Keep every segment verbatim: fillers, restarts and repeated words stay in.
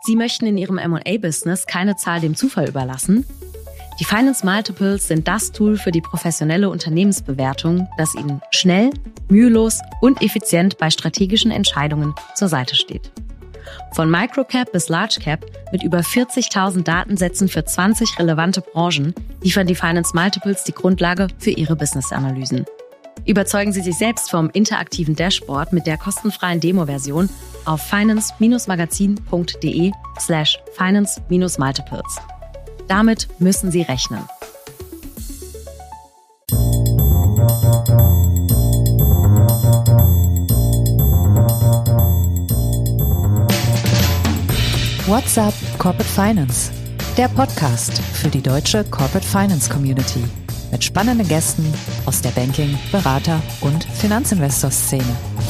Sie möchten in Ihrem M und A-Business keine Zahl dem Zufall überlassen? Die Finance Multiples sind das Tool für die professionelle Unternehmensbewertung, das Ihnen schnell, mühelos und effizient bei strategischen Entscheidungen zur Seite steht. Von Microcap bis Largecap mit über vierzigtausend Datensätzen für zwanzig relevante Branchen liefern die Finance Multiples die Grundlage für Ihre Business-Analysen. Überzeugen Sie sich selbst vom interaktiven Dashboard mit der kostenfreien Demo-Version auf finance-magazin.de slash finance-multiples. Damit müssen Sie rechnen. What's Up Corporate Finance? Der Podcast für die deutsche Corporate Finance Community mit spannenden Gästen aus der Banking-, Berater- und Finanzinvestor-Szene.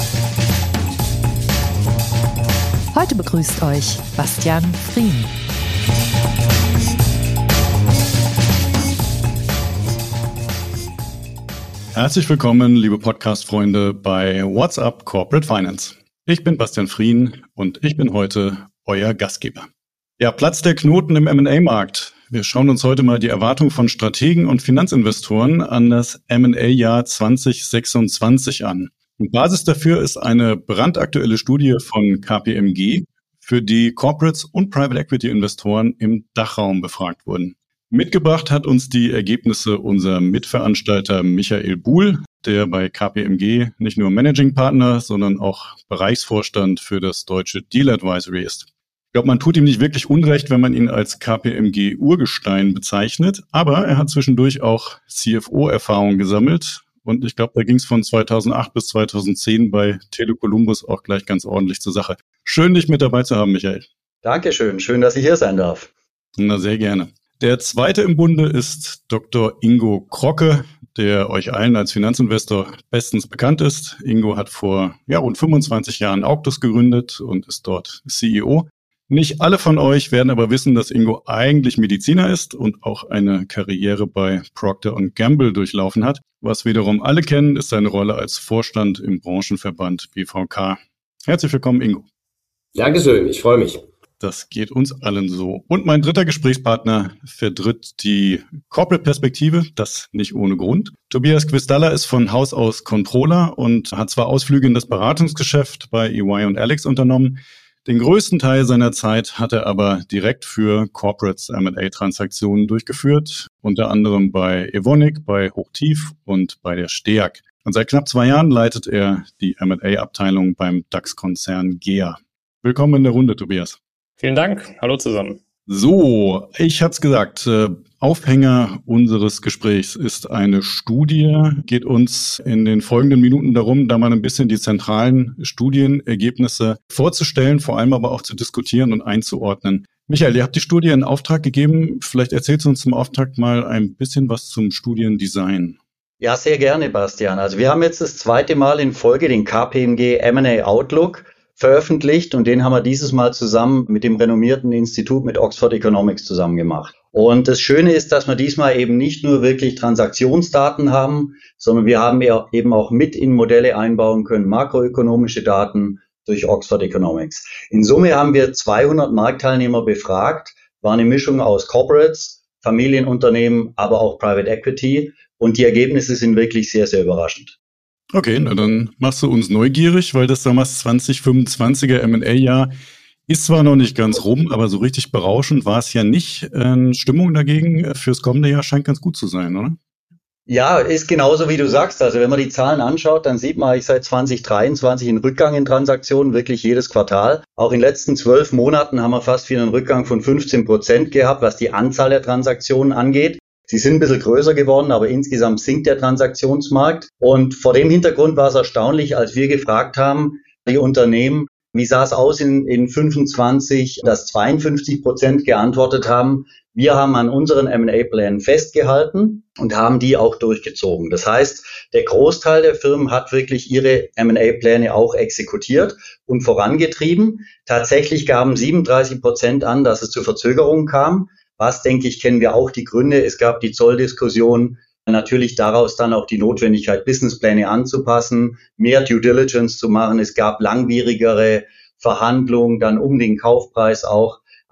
Heute begrüßt euch Bastian Frien. Herzlich willkommen, liebe Podcast-Freunde bei What's Up Corporate Finance. Ich bin Bastian Frien und ich bin heute euer Gastgeber. Ja, Platz der Knoten im M und A-Markt. Wir schauen uns heute mal die Erwartungen von Strategen und Finanzinvestoren an das M und A-Jahr zwanzig sechsundzwanzig an. Und Basis dafür ist eine brandaktuelle Studie von K P M G, für die Corporates und Private Equity Investoren im Dachraum befragt wurden. Mitgebracht hat uns die Ergebnisse unser Mitveranstalter Michael Buhl, der bei K P M G nicht nur Managing Partner, sondern auch Bereichsvorstand für das deutsche Deal Advisory ist. Ich glaube, man tut ihm nicht wirklich Unrecht, wenn man ihn als K P M G-Urgestein bezeichnet, aber er hat zwischendurch auch C F O-Erfahrung gesammelt und ich glaube, da ging es von zweitausendacht bis zweitausendzehn bei Tele Columbus auch gleich ganz ordentlich zur Sache. Schön, dich mit dabei zu haben, Michael. Dankeschön, schön, dass ich hier sein darf. Na, sehr gerne. Der zweite im Bunde ist Doktor Ingo Krocke, der euch allen als Finanzinvestor bestens bekannt ist. Ingo hat vor ja, rund fünfundzwanzig Jahren Auctus gegründet und ist dort C E O. Nicht alle von euch werden aber wissen, dass Ingo eigentlich Mediziner ist und auch eine Karriere bei Procter und Gamble durchlaufen hat. Was wiederum alle kennen, ist seine Rolle als Vorstand im Branchenverband B V K. Herzlich willkommen, Ingo. Dankeschön, ich freue mich. Das geht uns allen so. Und mein dritter Gesprächspartner vertritt die Corporate-Perspektive, das nicht ohne Grund. Tobias Quistalla ist von Haus aus Controller und hat zwar Ausflüge in das Beratungsgeschäft bei E Y und Alex unternommen, den größten Teil seiner Zeit hat er aber direkt für Corporates M und A-Transaktionen durchgeführt, unter anderem bei Evonik, bei Hochtief und bei der STEAG. Und seit knapp zwei Jahren leitet er die M und A-Abteilung beim DAX-Konzern G E A. Willkommen in der Runde, Tobias. Vielen Dank. Hallo zusammen. So, ich hatte es gesagt, äh, Aufhänger unseres Gesprächs ist eine Studie. Geht uns in den folgenden Minuten darum, da mal ein bisschen die zentralen Studienergebnisse vorzustellen, vor allem aber auch zu diskutieren und einzuordnen. Michael, ihr habt die Studie in Auftrag gegeben. Vielleicht erzählst du uns zum Auftakt mal ein bisschen was zum Studiendesign. Ja, sehr gerne, Bastian. Also wir haben jetzt das zweite Mal in Folge den K P M G M und A Outlook veröffentlicht und den haben wir dieses Mal zusammen mit dem renommierten Institut mit Oxford Economics zusammen gemacht. Und das Schöne ist, dass wir diesmal eben nicht nur wirklich Transaktionsdaten haben, sondern wir haben eben auch mit in Modelle einbauen können, makroökonomische Daten durch Oxford Economics. In Summe haben wir zweihundert Marktteilnehmer befragt, war eine Mischung aus Corporates, Familienunternehmen, aber auch Private Equity und die Ergebnisse sind wirklich sehr, sehr überraschend. Okay, na dann machst du uns neugierig, weil das damals zwanzig fünfundzwanziger M und A-Jahr ist zwar noch nicht ganz rum, aber so richtig berauschend war es ja nicht. Äh, Stimmung dagegen fürs kommende Jahr scheint ganz gut zu sein, oder? Ja, ist genauso wie du sagst. Also wenn man die Zahlen anschaut, dann sieht man eigentlich seit zwanzig dreiundzwanzig einen Rückgang in Transaktionen, wirklich jedes Quartal. Auch in den letzten zwölf Monaten haben wir fast wieder einen Rückgang von fünfzehn Prozent gehabt, was die Anzahl der Transaktionen angeht. Sie sind ein bisschen größer geworden, aber insgesamt sinkt der Transaktionsmarkt. Und vor dem Hintergrund war es erstaunlich, als wir gefragt haben, die Unternehmen, wie sah es aus in, in fünfundzwanzig, dass zweiundfünfzig Prozent geantwortet haben, wir haben an unseren M und A-Plänen festgehalten und haben die auch durchgezogen. Das heißt, der Großteil der Firmen hat wirklich ihre M und A-Pläne auch exekutiert und vorangetrieben. Tatsächlich gaben siebenunddreißig Prozent an, dass es zu Verzögerungen kam. Was, denke ich, kennen wir auch die Gründe. Es gab die Zolldiskussion, natürlich daraus dann auch die Notwendigkeit, Businesspläne anzupassen, mehr Due Diligence zu machen. Es gab langwierigere Verhandlungen dann um den Kaufpreis auch.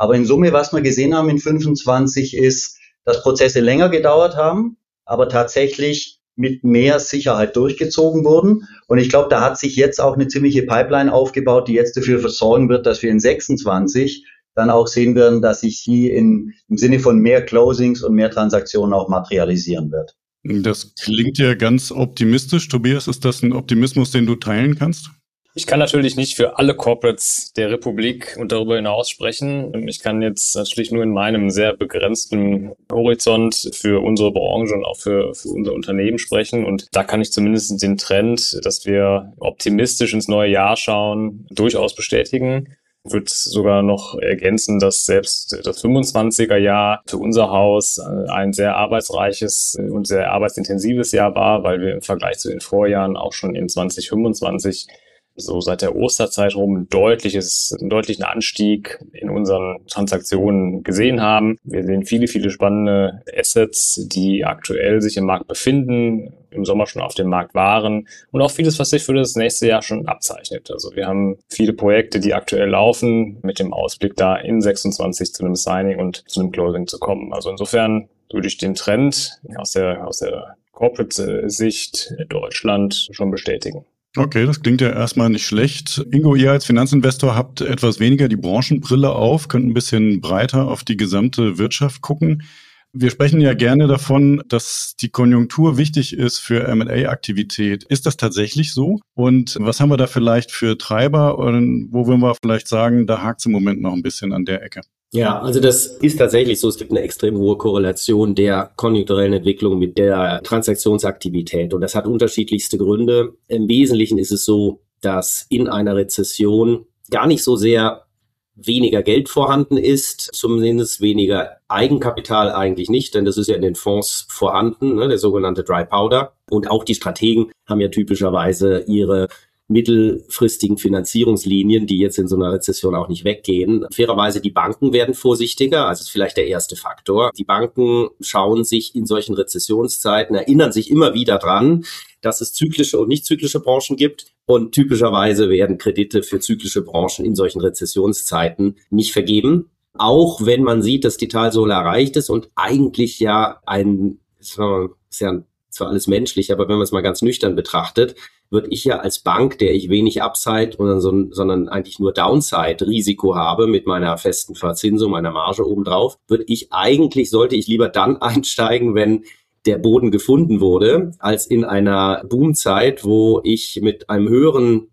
Aber in Summe, was wir gesehen haben in fünfundzwanzig ist, dass Prozesse länger gedauert haben, aber tatsächlich mit mehr Sicherheit durchgezogen wurden. Und ich glaube, da hat sich jetzt auch eine ziemliche Pipeline aufgebaut, die jetzt dafür sorgen wird, dass wir in sechsundzwanzig dann auch sehen werden, dass sich die in, im Sinne von mehr Closings und mehr Transaktionen auch materialisieren wird. Das klingt ja ganz optimistisch. Tobias, ist das ein Optimismus, den du teilen kannst? Ich kann natürlich nicht für alle Corporates der Republik und darüber hinaus sprechen. Ich kann jetzt natürlich nur in meinem sehr begrenzten Horizont für unsere Branche und auch für, für unser Unternehmen sprechen. Und da kann ich zumindest den Trend, dass wir optimistisch ins neue Jahr schauen, durchaus bestätigen. Ich würde sogar noch ergänzen, dass selbst das fünfundzwanziger Jahr für unser Haus ein sehr arbeitsreiches und sehr arbeitsintensives Jahr war, weil wir im Vergleich zu den Vorjahren auch schon in zwanzig fünfundzwanzig so seit der Osterzeit rum ein deutliches, einen deutlichen Anstieg in unseren Transaktionen gesehen haben. Wir sehen viele, viele spannende Assets, die aktuell sich im Markt befinden, im Sommer schon auf dem Markt waren und auch vieles, was sich für das nächste Jahr schon abzeichnet. Also wir haben viele Projekte, die aktuell laufen, mit dem Ausblick da in sechsundzwanzig zu einem Signing und zu einem Closing zu kommen. Also insofern würde ich den Trend aus der, aus der Corporate-Sicht Deutschland schon bestätigen. Okay, das klingt ja erstmal nicht schlecht. Ingo, ihr als Finanzinvestor habt etwas weniger die Branchenbrille auf, könnt ein bisschen breiter auf die gesamte Wirtschaft gucken. Wir sprechen ja gerne davon, dass die Konjunktur wichtig ist für M und A-Aktivität. Ist das tatsächlich so? Und was haben wir da vielleicht für Treiber? Und wo würden wir vielleicht sagen, da hakt es im Moment noch ein bisschen an der Ecke? Ja, also das ist tatsächlich so. Es gibt eine extrem hohe Korrelation der konjunkturellen Entwicklung mit der Transaktionsaktivität. Und das hat unterschiedlichste Gründe. Im Wesentlichen ist es so, dass in einer Rezession gar nicht so sehr weniger Geld vorhanden ist, zumindest weniger Eigenkapital eigentlich nicht, denn das ist ja in den Fonds vorhanden, ne, der sogenannte Dry Powder. Und auch die Strategen haben ja typischerweise ihre mittelfristigen Finanzierungslinien, die jetzt in so einer Rezession auch nicht weggehen. Fairerweise, die Banken werden vorsichtiger, also ist vielleicht der erste Faktor. Die Banken schauen sich in solchen Rezessionszeiten, erinnern sich immer wieder dran, dass es zyklische und nicht zyklische Branchen gibt. Und typischerweise werden Kredite für zyklische Branchen in solchen Rezessionszeiten nicht vergeben. Auch wenn man sieht, dass die Talsohle erreicht ist und eigentlich ja ein, ist ja zwar alles menschlich, aber wenn man es mal ganz nüchtern betrachtet, würde ich ja als Bank, der ich wenig Upside, sondern eigentlich nur Downside-Risiko habe mit meiner festen Verzinsung, meiner Marge obendrauf, würde ich eigentlich, sollte ich lieber dann einsteigen, wenn der Boden gefunden wurde, als in einer Boomzeit, wo ich mit einem höheren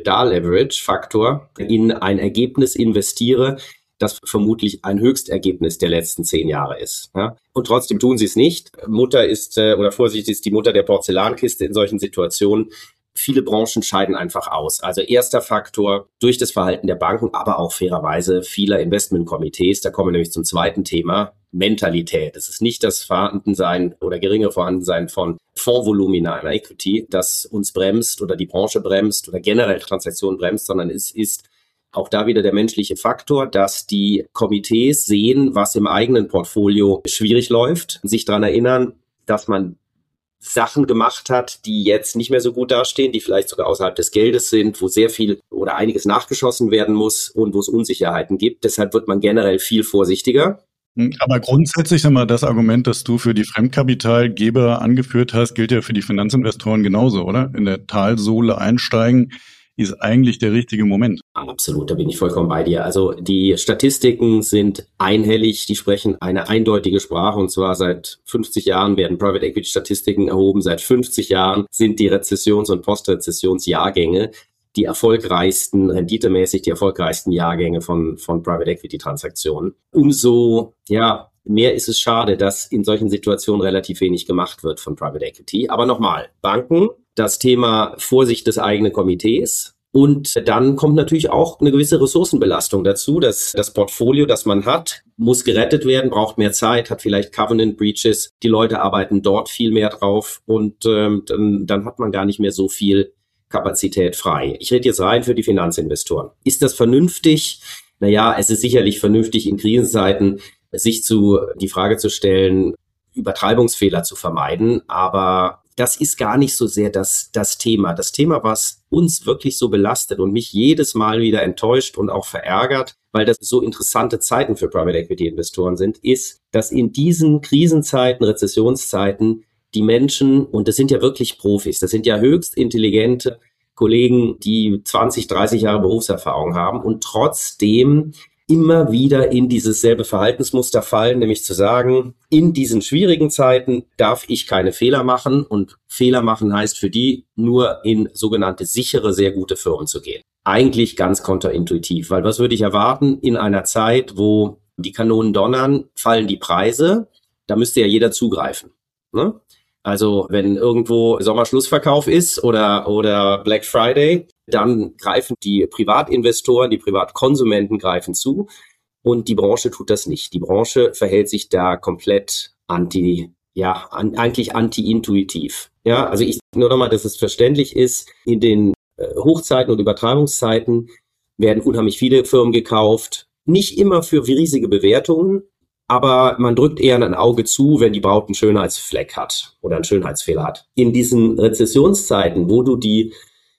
EBITDA-Leverage-Faktor in ein Ergebnis investiere, das vermutlich ein Höchstergebnis der letzten zehn Jahre ist. Ja? Und trotzdem tun sie es nicht. Mutter ist, äh, oder Vorsicht, ist die Mutter der Porzellankiste in solchen Situationen. Viele Branchen scheiden einfach aus. Also erster Faktor durch das Verhalten der Banken, aber auch fairerweise vieler Investmentkomitees. Da kommen wir nämlich zum zweiten Thema, Mentalität. Es ist nicht das Vorhandensein oder geringe Vorhandensein von Fondsvolumina einer Equity, das uns bremst oder die Branche bremst oder generell Transaktionen bremst, sondern es ist auch da wieder der menschliche Faktor, dass die Komitees sehen, was im eigenen Portfolio schwierig läuft, sich daran erinnern, dass man Sachen gemacht hat, die jetzt nicht mehr so gut dastehen, die vielleicht sogar außerhalb des Geldes sind, wo sehr viel oder einiges nachgeschossen werden muss und wo es Unsicherheiten gibt. Deshalb wird man generell viel vorsichtiger. Aber grundsätzlich, sag mal, das Argument, das du für die Fremdkapitalgeber angeführt hast, gilt ja für die Finanzinvestoren genauso, oder? In der Talsohle einsteigen ist eigentlich der richtige Moment. Absolut, da bin ich vollkommen bei dir. Also die Statistiken sind einhellig, die sprechen eine eindeutige Sprache und zwar seit fünfzig Jahren werden Private Equity Statistiken erhoben, seit fünfzig Jahren sind die Rezessions- und Postrezessionsjahrgänge die erfolgreichsten, renditemäßig die erfolgreichsten Jahrgänge von, von Private Equity Transaktionen. Umso, ja, mehr ist es schade, dass in solchen Situationen relativ wenig gemacht wird von Private Equity. Aber nochmal, Banken, das Thema Vorsicht des eigenen Komitees. Und dann kommt natürlich auch eine gewisse Ressourcenbelastung dazu. Das, das Portfolio, das man hat, muss gerettet werden, braucht mehr Zeit, hat vielleicht Covenant Breaches. Die Leute arbeiten dort viel mehr drauf und ähm, dann, dann hat man gar nicht mehr so viel Kapazität frei. Ich rede jetzt rein für die Finanzinvestoren. Ist das vernünftig? Naja, es ist sicherlich vernünftig in Krisenzeiten, sich zu die Frage zu stellen, Übertreibungsfehler zu vermeiden, aber das ist gar nicht so sehr das, das Thema. Das Thema, was uns wirklich so belastet und mich jedes Mal wieder enttäuscht und auch verärgert, weil das so interessante Zeiten für Private Equity Investoren sind, ist, dass in diesen Krisenzeiten, Rezessionszeiten die Menschen, und das sind ja wirklich Profis, das sind ja höchst intelligente Kollegen, die zwanzig, dreißig Jahre Berufserfahrung haben und trotzdem immer wieder in dieses selbe Verhaltensmuster fallen, nämlich zu sagen, in diesen schwierigen Zeiten darf ich keine Fehler machen, und Fehler machen heißt für die nur in sogenannte sichere, sehr gute Firmen zu gehen. Eigentlich ganz kontraintuitiv, weil was würde ich erwarten in einer Zeit, wo die Kanonen donnern, fallen die Preise, da müsste ja jeder zugreifen, ne? Also wenn irgendwo Sommerschlussverkauf ist oder oder Black Friday, dann greifen die Privatinvestoren, die Privatkonsumenten greifen zu, und die Branche tut das nicht. Die Branche verhält sich da komplett anti, ja, an, eigentlich anti-intuitiv. Ja, also ich nur nochmal, dass es verständlich ist, in den äh, Hochzeiten und Übertreibungszeiten werden unheimlich viele Firmen gekauft, nicht immer für riesige Bewertungen, aber man drückt eher ein Auge zu, wenn die Braut einen Schönheitsfleck hat oder einen Schönheitsfehler hat. In diesen Rezessionszeiten, wo du die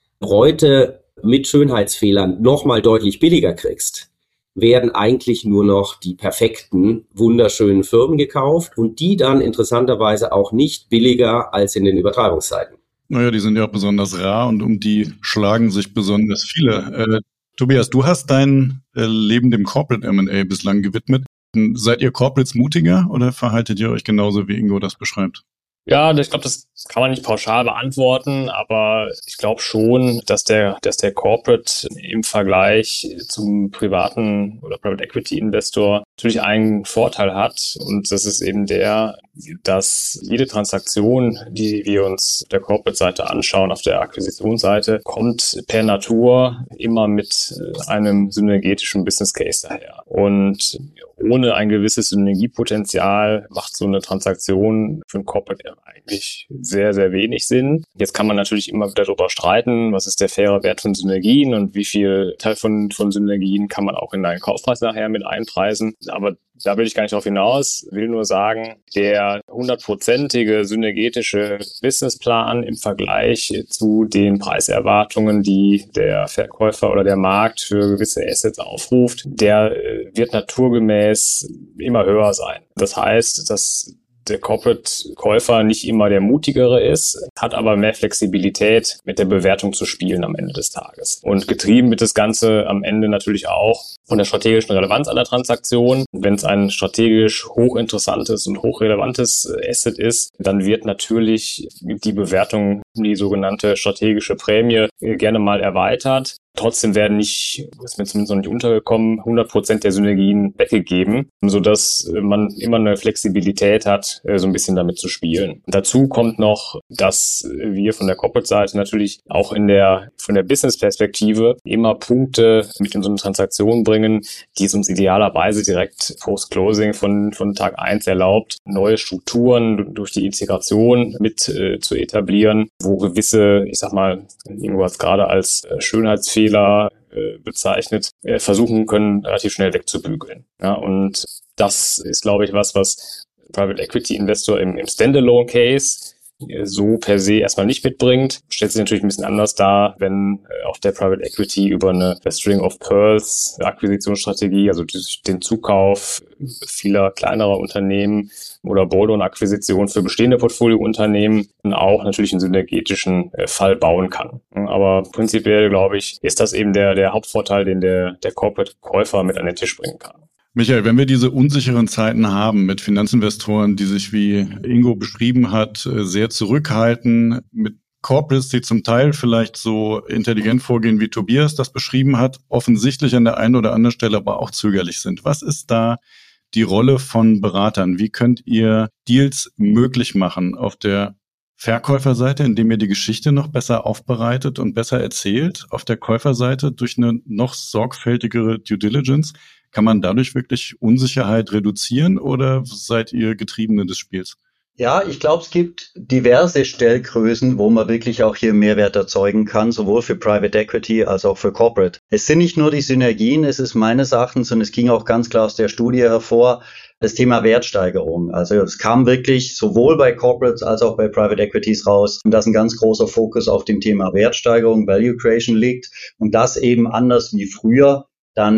Bräute mit Schönheitsfehlern nochmal deutlich billiger kriegst, werden eigentlich nur noch die perfekten, wunderschönen Firmen gekauft, und die dann interessanterweise auch nicht billiger als in den Übertreibungszeiten. Naja, die sind ja auch besonders rar, und um die schlagen sich besonders viele. Äh, Tobias, du hast dein äh, Leben dem Corporate M and A bislang gewidmet. Seid ihr Corporates mutiger oder verhaltet ihr euch genauso, wie Ingo das beschreibt? Ja, ich glaube, das kann man nicht pauschal beantworten, aber ich glaube schon, dass der, dass der Corporate im Vergleich zum privaten oder Private Equity Investor natürlich einen Vorteil hat, und das ist eben der, dass jede Transaktion, die wir uns der Corporate-Seite anschauen, auf der Akquisitionsseite, kommt per Natur immer mit einem synergetischen Business Case daher. Und ohne ein gewisses Synergiepotenzial macht so eine Transaktion für ein Corporate eigentlich sehr, sehr wenig Sinn. Jetzt kann man natürlich immer wieder darüber streiten, was ist der faire Wert von Synergien und wie viel Teil von, von Synergien kann man auch in einen Kaufpreis nachher mit einpreisen. Aber da will ich gar nicht drauf hinaus, will nur sagen, der hundertprozentige synergetische Businessplan im Vergleich zu den Preiserwartungen, die der Verkäufer oder der Markt für gewisse Assets aufruft, der wird naturgemäß immer höher sein. Das heißt, dass der Corporate-Käufer nicht immer der mutigere ist, hat aber mehr Flexibilität, mit der Bewertung zu spielen am Ende des Tages. Und getrieben wird das Ganze am Ende natürlich auch von der strategischen Relevanz einer Transaktion. Wenn es ein strategisch hochinteressantes und hochrelevantes Asset ist, dann wird natürlich die Bewertung, die sogenannte strategische Prämie, gerne mal erweitert. Trotzdem werden nicht, ist mir zumindest noch nicht untergekommen, hundert Prozent der Synergien weggegeben, sodass man immer eine Flexibilität hat, so ein bisschen damit zu spielen. Dazu kommt noch, dass wir von der Corporate-Seite natürlich auch in der, von der Business-Perspektive immer Punkte mit in so eine Transaktion bringen, die es uns idealerweise direkt post-Closing von, von Tag eins erlaubt, neue Strukturen durch die Integration mit äh, zu etablieren, wo gewisse, ich sag mal, irgendwas gerade als äh, Schönheitsfehler Fehler äh, bezeichnet, äh, versuchen können, relativ schnell wegzubügeln. Ja, und das ist, glaube ich, was, was Private Equity Investor im, im Standalone Case äh, so per se erstmal nicht mitbringt. Stellt sich natürlich ein bisschen anders dar, wenn äh, auch der Private Equity über eine String of Pearls Akquisitionsstrategie, also den Zukauf vieler kleinerer Unternehmen oder Bolt-on-Akquisition für bestehende Portfoliounternehmen auch natürlich einen synergetischen äh, Fall bauen kann. Aber prinzipiell, glaube ich, ist das eben der, der Hauptvorteil, den der, der Corporate-Käufer mit an den Tisch bringen kann. Michael, wenn wir diese unsicheren Zeiten haben mit Finanzinvestoren, die sich, wie Ingo beschrieben hat, sehr zurückhalten, mit Corporates, die zum Teil vielleicht so intelligent vorgehen, wie Tobias das beschrieben hat, offensichtlich an der einen oder anderen Stelle aber auch zögerlich sind. Was ist da die Rolle von Beratern? Wie könnt ihr Deals möglich machen auf der Verkäuferseite, indem ihr die Geschichte noch besser aufbereitet und besser erzählt? Auf der Käuferseite durch eine noch sorgfältigere Due Diligence? Kann man dadurch wirklich Unsicherheit reduzieren oder seid ihr Getriebene des Spiels? Ja, ich glaube, es gibt diverse Stellgrößen, wo man wirklich auch hier Mehrwert erzeugen kann, sowohl für Private Equity als auch für Corporate. Es sind nicht nur die Synergien, es ist meines Erachtens, und es ging auch ganz klar aus der Studie hervor, das Thema Wertsteigerung. Also es kam wirklich sowohl bei Corporates als auch bei Private Equities raus, dass ein ganz großer Fokus auf dem Thema Wertsteigerung, Value Creation liegt und das eben anders wie früher dann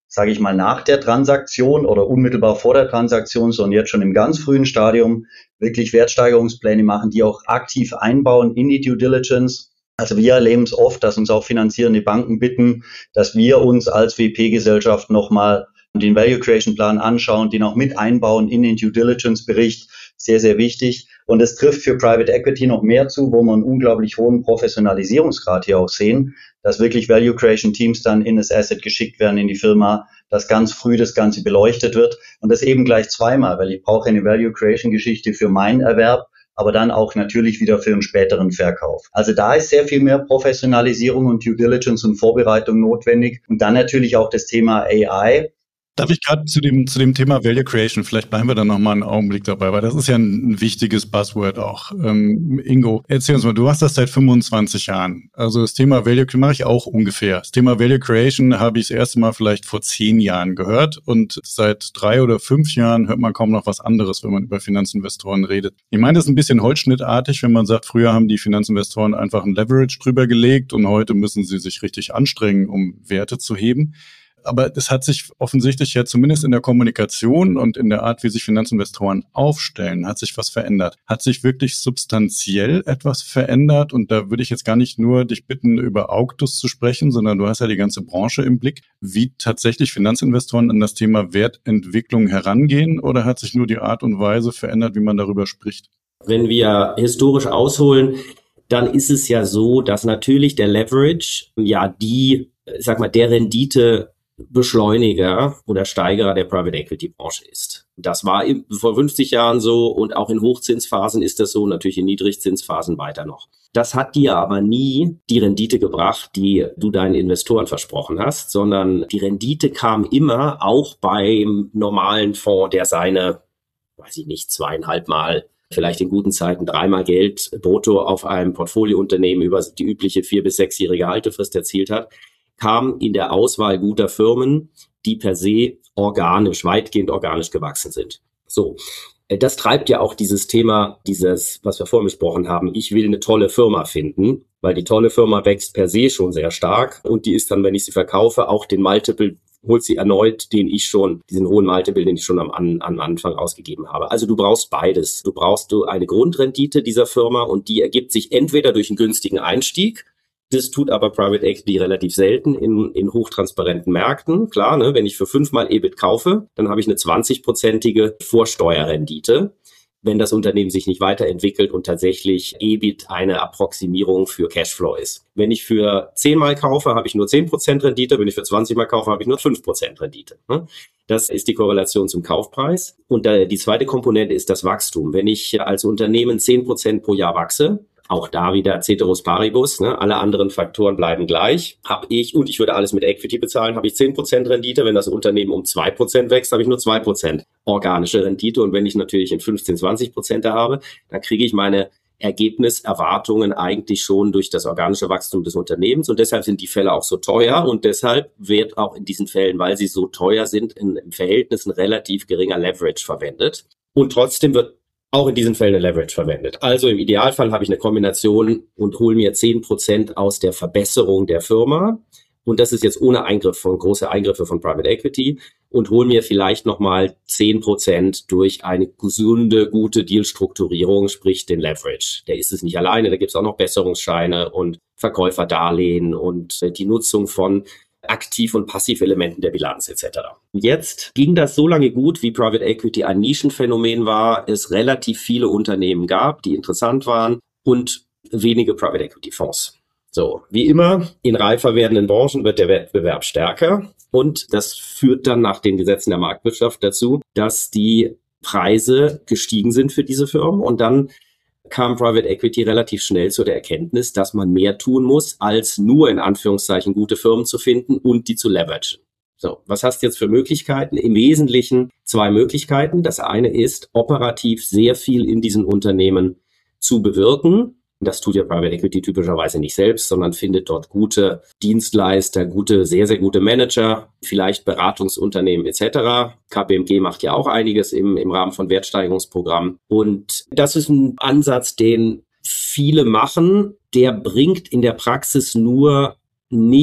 sage ich mal, nach der Transaktion oder unmittelbar vor der Transaktion, sondern jetzt schon im ganz frühen Stadium wirklich Wertsteigerungspläne machen, die auch aktiv einbauen in die Due Diligence. Also wir erleben es oft, dass uns auch finanzierende Banken bitten, dass wir uns als W P-Gesellschaft nochmal den Value Creation Plan anschauen, den auch mit einbauen in den Due Diligence Bericht. Sehr, sehr wichtig. Und es trifft für Private Equity noch mehr zu, wo wir einen unglaublich hohen Professionalisierungsgrad hier auch sehen, dass wirklich Value Creation Teams dann in das Asset geschickt werden, in die Firma, dass ganz früh das Ganze beleuchtet wird. Und das eben gleich zweimal, weil ich brauche eine Value Creation Geschichte für meinen Erwerb, aber dann auch natürlich wieder für einen späteren Verkauf. Also da ist sehr viel mehr Professionalisierung und Due Diligence und Vorbereitung notwendig. Und dann natürlich auch das Thema A I. Darf ich gerade zu dem, zu dem Thema Value Creation, vielleicht bleiben wir da nochmal einen Augenblick dabei, weil das ist ja ein, ein wichtiges Buzzword auch. Ähm, Ingo, erzähl uns mal, du machst das seit fünfundzwanzig Jahren. Also das Thema Value Creation mache ich auch ungefähr. Das Thema Value Creation habe ich das erste Mal vielleicht vor zehn Jahren gehört und seit drei oder fünf Jahren hört man kaum noch was anderes, wenn man über Finanzinvestoren redet. Ich meine, das ist ein bisschen holzschnittartig, wenn man sagt, früher haben die Finanzinvestoren einfach ein Leverage drüber gelegt und heute müssen sie sich richtig anstrengen, um Werte zu heben. Aber das hat sich offensichtlich ja zumindest in der Kommunikation und in der Art, wie sich Finanzinvestoren aufstellen, hat sich was verändert. Hat sich wirklich substanziell etwas verändert? Und da würde ich jetzt gar nicht nur dich bitten, über Augtus zu sprechen, sondern du hast ja die ganze Branche im Blick, wie tatsächlich Finanzinvestoren an das Thema Wertentwicklung herangehen, oder hat sich nur die Art und Weise verändert, wie man darüber spricht? Wenn wir historisch ausholen, dann ist es ja so, dass natürlich der Leverage ja die, ich sag mal, der Rendite Beschleuniger oder Steigerer der Private Equity Branche ist. Das war vor fünfzig Jahren so und auch in Hochzinsphasen ist das so, natürlich in Niedrigzinsphasen weiter noch. Das hat dir aber nie die Rendite gebracht, die du deinen Investoren versprochen hast, sondern die Rendite kam immer auch beim normalen Fonds, der seine, weiß ich nicht, zweieinhalb Mal, vielleicht in guten Zeiten dreimal Geld brutto auf einem Portfoliounternehmen über die übliche vier- bis sechsjährige Haltefrist erzielt hat, kam in der Auswahl guter Firmen, die per se organisch, weitgehend organisch gewachsen sind. So, das treibt ja auch dieses Thema, dieses, was wir vorhin besprochen haben, ich will eine tolle Firma finden, weil die tolle Firma wächst per se schon sehr stark und die ist dann, wenn ich sie verkaufe, auch den Multiple, holt sie erneut, den ich schon, diesen hohen Multiple, den ich schon am, am Anfang ausgegeben habe. Also du brauchst beides. Du brauchst du eine Grundrendite dieser Firma und die ergibt sich entweder durch einen günstigen Einstieg. Das tut aber Private Equity relativ selten in, in hochtransparenten Märkten. Klar, ne, wenn ich für fünfmal E B I T kaufe, dann habe ich eine zwanzig-prozentige Vorsteuerrendite, wenn das Unternehmen sich nicht weiterentwickelt und tatsächlich E B I T eine Approximierung für Cashflow ist. Wenn ich für zehnmal kaufe, habe ich nur zehn Prozent Rendite. Wenn ich für zwanzig Mal kaufe, habe ich nur fünf Prozent Rendite. Das ist die Korrelation zum Kaufpreis. Und die zweite Komponente ist das Wachstum. Wenn ich als Unternehmen zehn Prozent pro Jahr wachse, auch da wieder Ceteris Paribus, ne? Alle anderen Faktoren bleiben gleich. Habe ich, und ich würde alles mit Equity bezahlen, habe ich zehn Prozent Rendite. Wenn das Unternehmen um zwei Prozent wächst, habe ich nur zwei Prozent organische Rendite. Und wenn ich natürlich in fünfzehn, zwanzig Prozent habe, dann kriege ich meine Ergebniserwartungen eigentlich schon durch das organische Wachstum des Unternehmens. Und deshalb sind die Fälle auch so teuer. Und deshalb wird auch in diesen Fällen, weil sie so teuer sind, in, im Verhältnis ein relativ geringer Leverage verwendet. Und trotzdem wird auch in diesen Fällen eine Leverage verwendet. Also im Idealfall habe ich eine Kombination und hole mir zehn Prozent aus der Verbesserung der Firma. Und das ist jetzt ohne Eingriff von große Eingriffe von Private Equity und hole mir vielleicht nochmal zehn Prozent durch eine gesunde, gute Dealstrukturierung, sprich den Leverage. Der ist es nicht alleine, da gibt es auch noch Besserungsscheine und Verkäuferdarlehen und die Nutzung von Aktiv- und Passivelementen der Bilanz et cetera. Jetzt ging das so lange gut, wie Private Equity ein Nischenphänomen war, es relativ viele Unternehmen gab, die interessant waren und wenige Private Equity Fonds. So, wie immer, in reifer werdenden Branchen wird der Wettbewerb stärker und das führt dann nach den Gesetzen der Marktwirtschaft dazu, dass die Preise gestiegen sind für diese Firmen und dann kam Private Equity relativ schnell zu der Erkenntnis, dass man mehr tun muss, als nur in Anführungszeichen gute Firmen zu finden und die zu leveragen. So, was hast du jetzt für Möglichkeiten? Im Wesentlichen zwei Möglichkeiten. Das eine ist, operativ sehr viel in diesen Unternehmen zu bewirken. Das tut ja Private Equity typischerweise nicht selbst, sondern findet dort gute Dienstleister, gute, sehr, sehr gute Manager, vielleicht Beratungsunternehmen et cetera. K P M G macht ja auch einiges im, im Rahmen von Wertsteigerungsprogrammen. Und das ist ein Ansatz, den viele machen. Der bringt in der Praxis nur nicht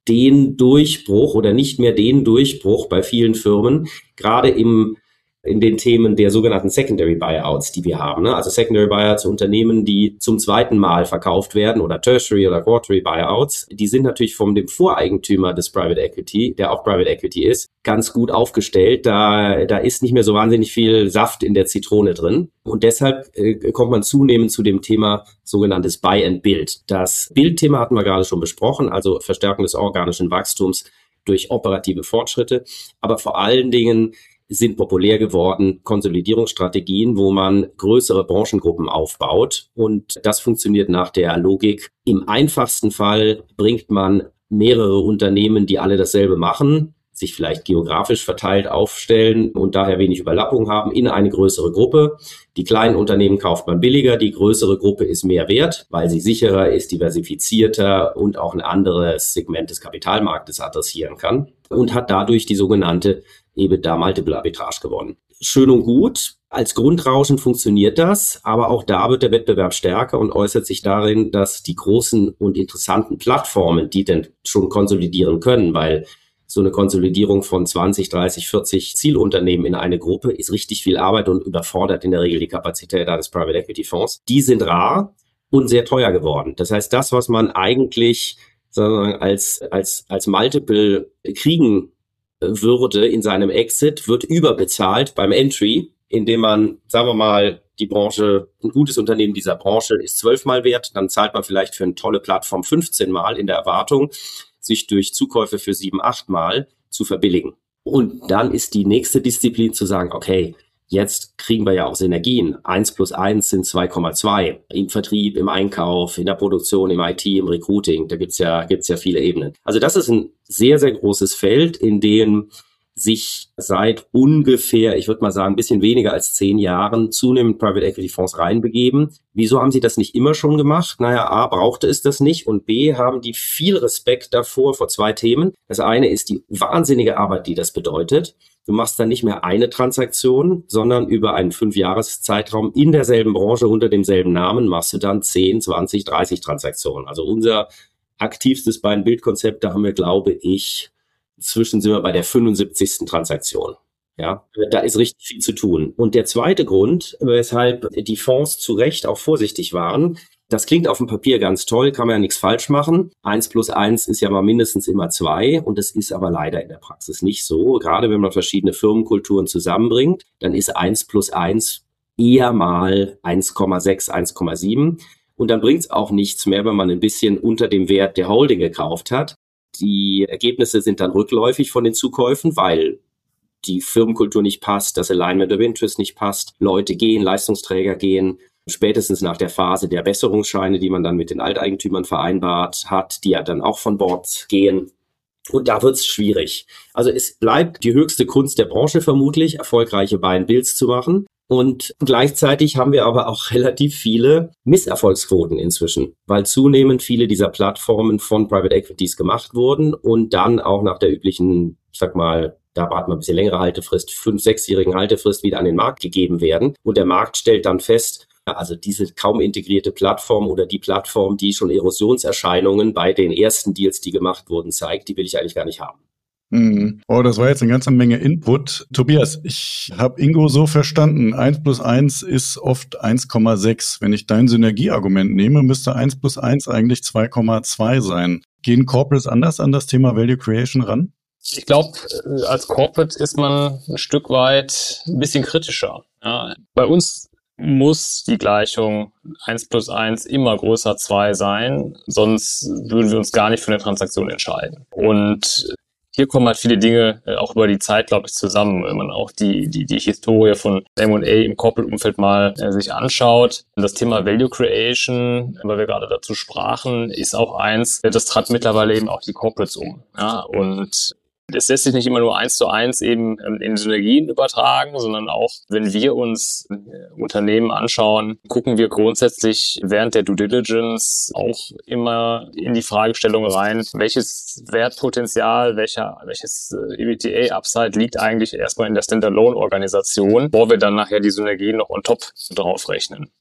den Durchbruch oder nicht mehr den Durchbruch bei vielen Firmen, gerade im in den Themen der sogenannten Secondary Buyouts, die wir haben. Ne? Also Secondary Buyouts, Unternehmen, die zum zweiten Mal verkauft werden, oder Tertiary oder Quarterly Buyouts, die sind natürlich von dem Voreigentümer des Private Equity, der auch Private Equity ist, ganz gut aufgestellt. Da, da ist nicht mehr so wahnsinnig viel Saft in der Zitrone drin. Und deshalb äh, kommt man zunehmend zu dem Thema sogenanntes Buy and Build. Das Build-Thema hatten wir gerade schon besprochen, also Verstärkung des organischen Wachstums durch operative Fortschritte, aber vor allen Dingen sind populär geworden Konsolidierungsstrategien, wo man größere Branchengruppen aufbaut. Und das funktioniert nach der Logik: Im einfachsten Fall bringt man mehrere Unternehmen, die alle dasselbe machen, sich vielleicht geografisch verteilt aufstellen und daher wenig Überlappung haben, in eine größere Gruppe. Die kleinen Unternehmen kauft man billiger, die größere Gruppe ist mehr wert, weil sie sicherer ist, diversifizierter und auch ein anderes Segment des Kapitalmarktes adressieren kann und hat dadurch die sogenannte EBITDA-Multiple-Arbitrage gewonnen. Schön und gut. Als Grundrauschen funktioniert das, aber auch da wird der Wettbewerb stärker und äußert sich darin, dass die großen und interessanten Plattformen, die denn schon konsolidieren können, weil so eine Konsolidierung von zwanzig, dreißig, vierzig Zielunternehmen in eine Gruppe ist richtig viel Arbeit und überfordert in der Regel die Kapazität eines Private Equity Fonds. Die sind rar und sehr teuer geworden. Das heißt, das, was man eigentlich sozusagen als, als, als Multiple kriegen würde in seinem Exit, wird überbezahlt beim Entry, indem man, sagen wir mal, die Branche, ein gutes Unternehmen dieser Branche ist zwölfmal wert, dann zahlt man vielleicht für eine tolle Plattform fünfzehn Mal in der Erwartung, sich durch Zukäufe für sieben, acht Mal zu verbilligen. Und dann ist die nächste Disziplin zu sagen, okay, jetzt kriegen wir ja auch Synergien. Eins plus eins sind zwei Komma zwei. Im Vertrieb, im Einkauf, in der Produktion, im I T, im Recruiting. Da gibt's ja, gibt's ja viele Ebenen. Also das ist ein sehr, sehr großes Feld, in dem sich seit ungefähr, ich würde mal sagen, ein bisschen weniger als zehn Jahren zunehmend Private Equity Fonds reinbegeben. Wieso haben sie das nicht immer schon gemacht? Naja, A, brauchte es das nicht und B, haben die viel Respekt davor vor zwei Themen. Das eine ist die wahnsinnige Arbeit, die das bedeutet. Du machst dann nicht mehr eine Transaktion, sondern über einen Fünfjahreszeitraum in derselben Branche unter demselben Namen machst du dann zehn, zwanzig, dreißig Transaktionen. Also unser aktivstes Buy-and-Build-Konzept, da haben wir, glaube ich, inzwischen sind wir bei der fünfundsiebzigsten Transaktion. Ja, da ist richtig viel zu tun. Und der zweite Grund, weshalb die Fonds zu Recht auch vorsichtig waren, das klingt auf dem Papier ganz toll, kann man ja nichts falsch machen. Eins plus eins ist ja mal mindestens immer zwei und das ist aber leider in der Praxis nicht so. Gerade wenn man verschiedene Firmenkulturen zusammenbringt, dann ist eins plus eins eher mal eins Komma sechs, eins Komma sieben und dann bringt es auch nichts mehr, wenn man ein bisschen unter dem Wert der Holding gekauft hat. Die Ergebnisse sind dann rückläufig von den Zukäufen, weil die Firmenkultur nicht passt, das Alignment of Interest nicht passt, Leute gehen, Leistungsträger gehen. Spätestens nach der Phase der Besserungsscheine, die man dann mit den Alteigentümern vereinbart hat, die ja dann auch von Bord gehen. Und da wird's schwierig. Also es bleibt die höchste Kunst der Branche vermutlich, erfolgreiche Buy-and-Builds zu machen. Und gleichzeitig haben wir aber auch relativ viele Misserfolgsquoten inzwischen, weil zunehmend viele dieser Plattformen von Private Equities gemacht wurden und dann auch nach der üblichen, ich sag mal, da warten wir ein bisschen längere Haltefrist, fünf-, sechsjährigen Haltefrist wieder an den Markt gegeben werden. Und der Markt stellt dann fest, also diese kaum integrierte Plattform oder die Plattform, die schon Erosionserscheinungen bei den ersten Deals, die gemacht wurden, zeigt, die will ich eigentlich gar nicht haben. Mhm. Oh, das war jetzt eine ganze Menge Input. Tobias, ich habe Ingo so verstanden, eins plus eins ist oft eins Komma sechs. Wenn ich dein Synergieargument nehme, müsste eins plus eins eigentlich zwei Komma zwei sein. Gehen Corporates anders an das Thema Value Creation ran? Ich glaube, als Corporate ist man ein Stück weit ein bisschen kritischer. Ja, bei uns muss die Gleichung eins plus eins immer größer zwei sein, sonst würden wir uns gar nicht für eine Transaktion entscheiden. Und hier kommen halt viele Dinge auch über die Zeit, glaube ich, zusammen. Wenn man auch die die die Historie von M und A im Corporate-Umfeld mal äh, sich anschaut. Das Thema Value Creation, weil wir gerade dazu sprachen, ist auch eins, das treibt mittlerweile eben auch die Corporates um. Ja, und es lässt sich nicht immer nur eins zu eins eben in Synergien übertragen, sondern auch, wenn wir uns Unternehmen anschauen, gucken wir grundsätzlich während der Due Diligence auch immer in die Fragestellung rein, welches Wertpotenzial, welcher, welches E B T A-Upside liegt eigentlich erstmal in der Standalone-Organisation, bevor wir dann nachher die Synergien noch on top draufrechnen.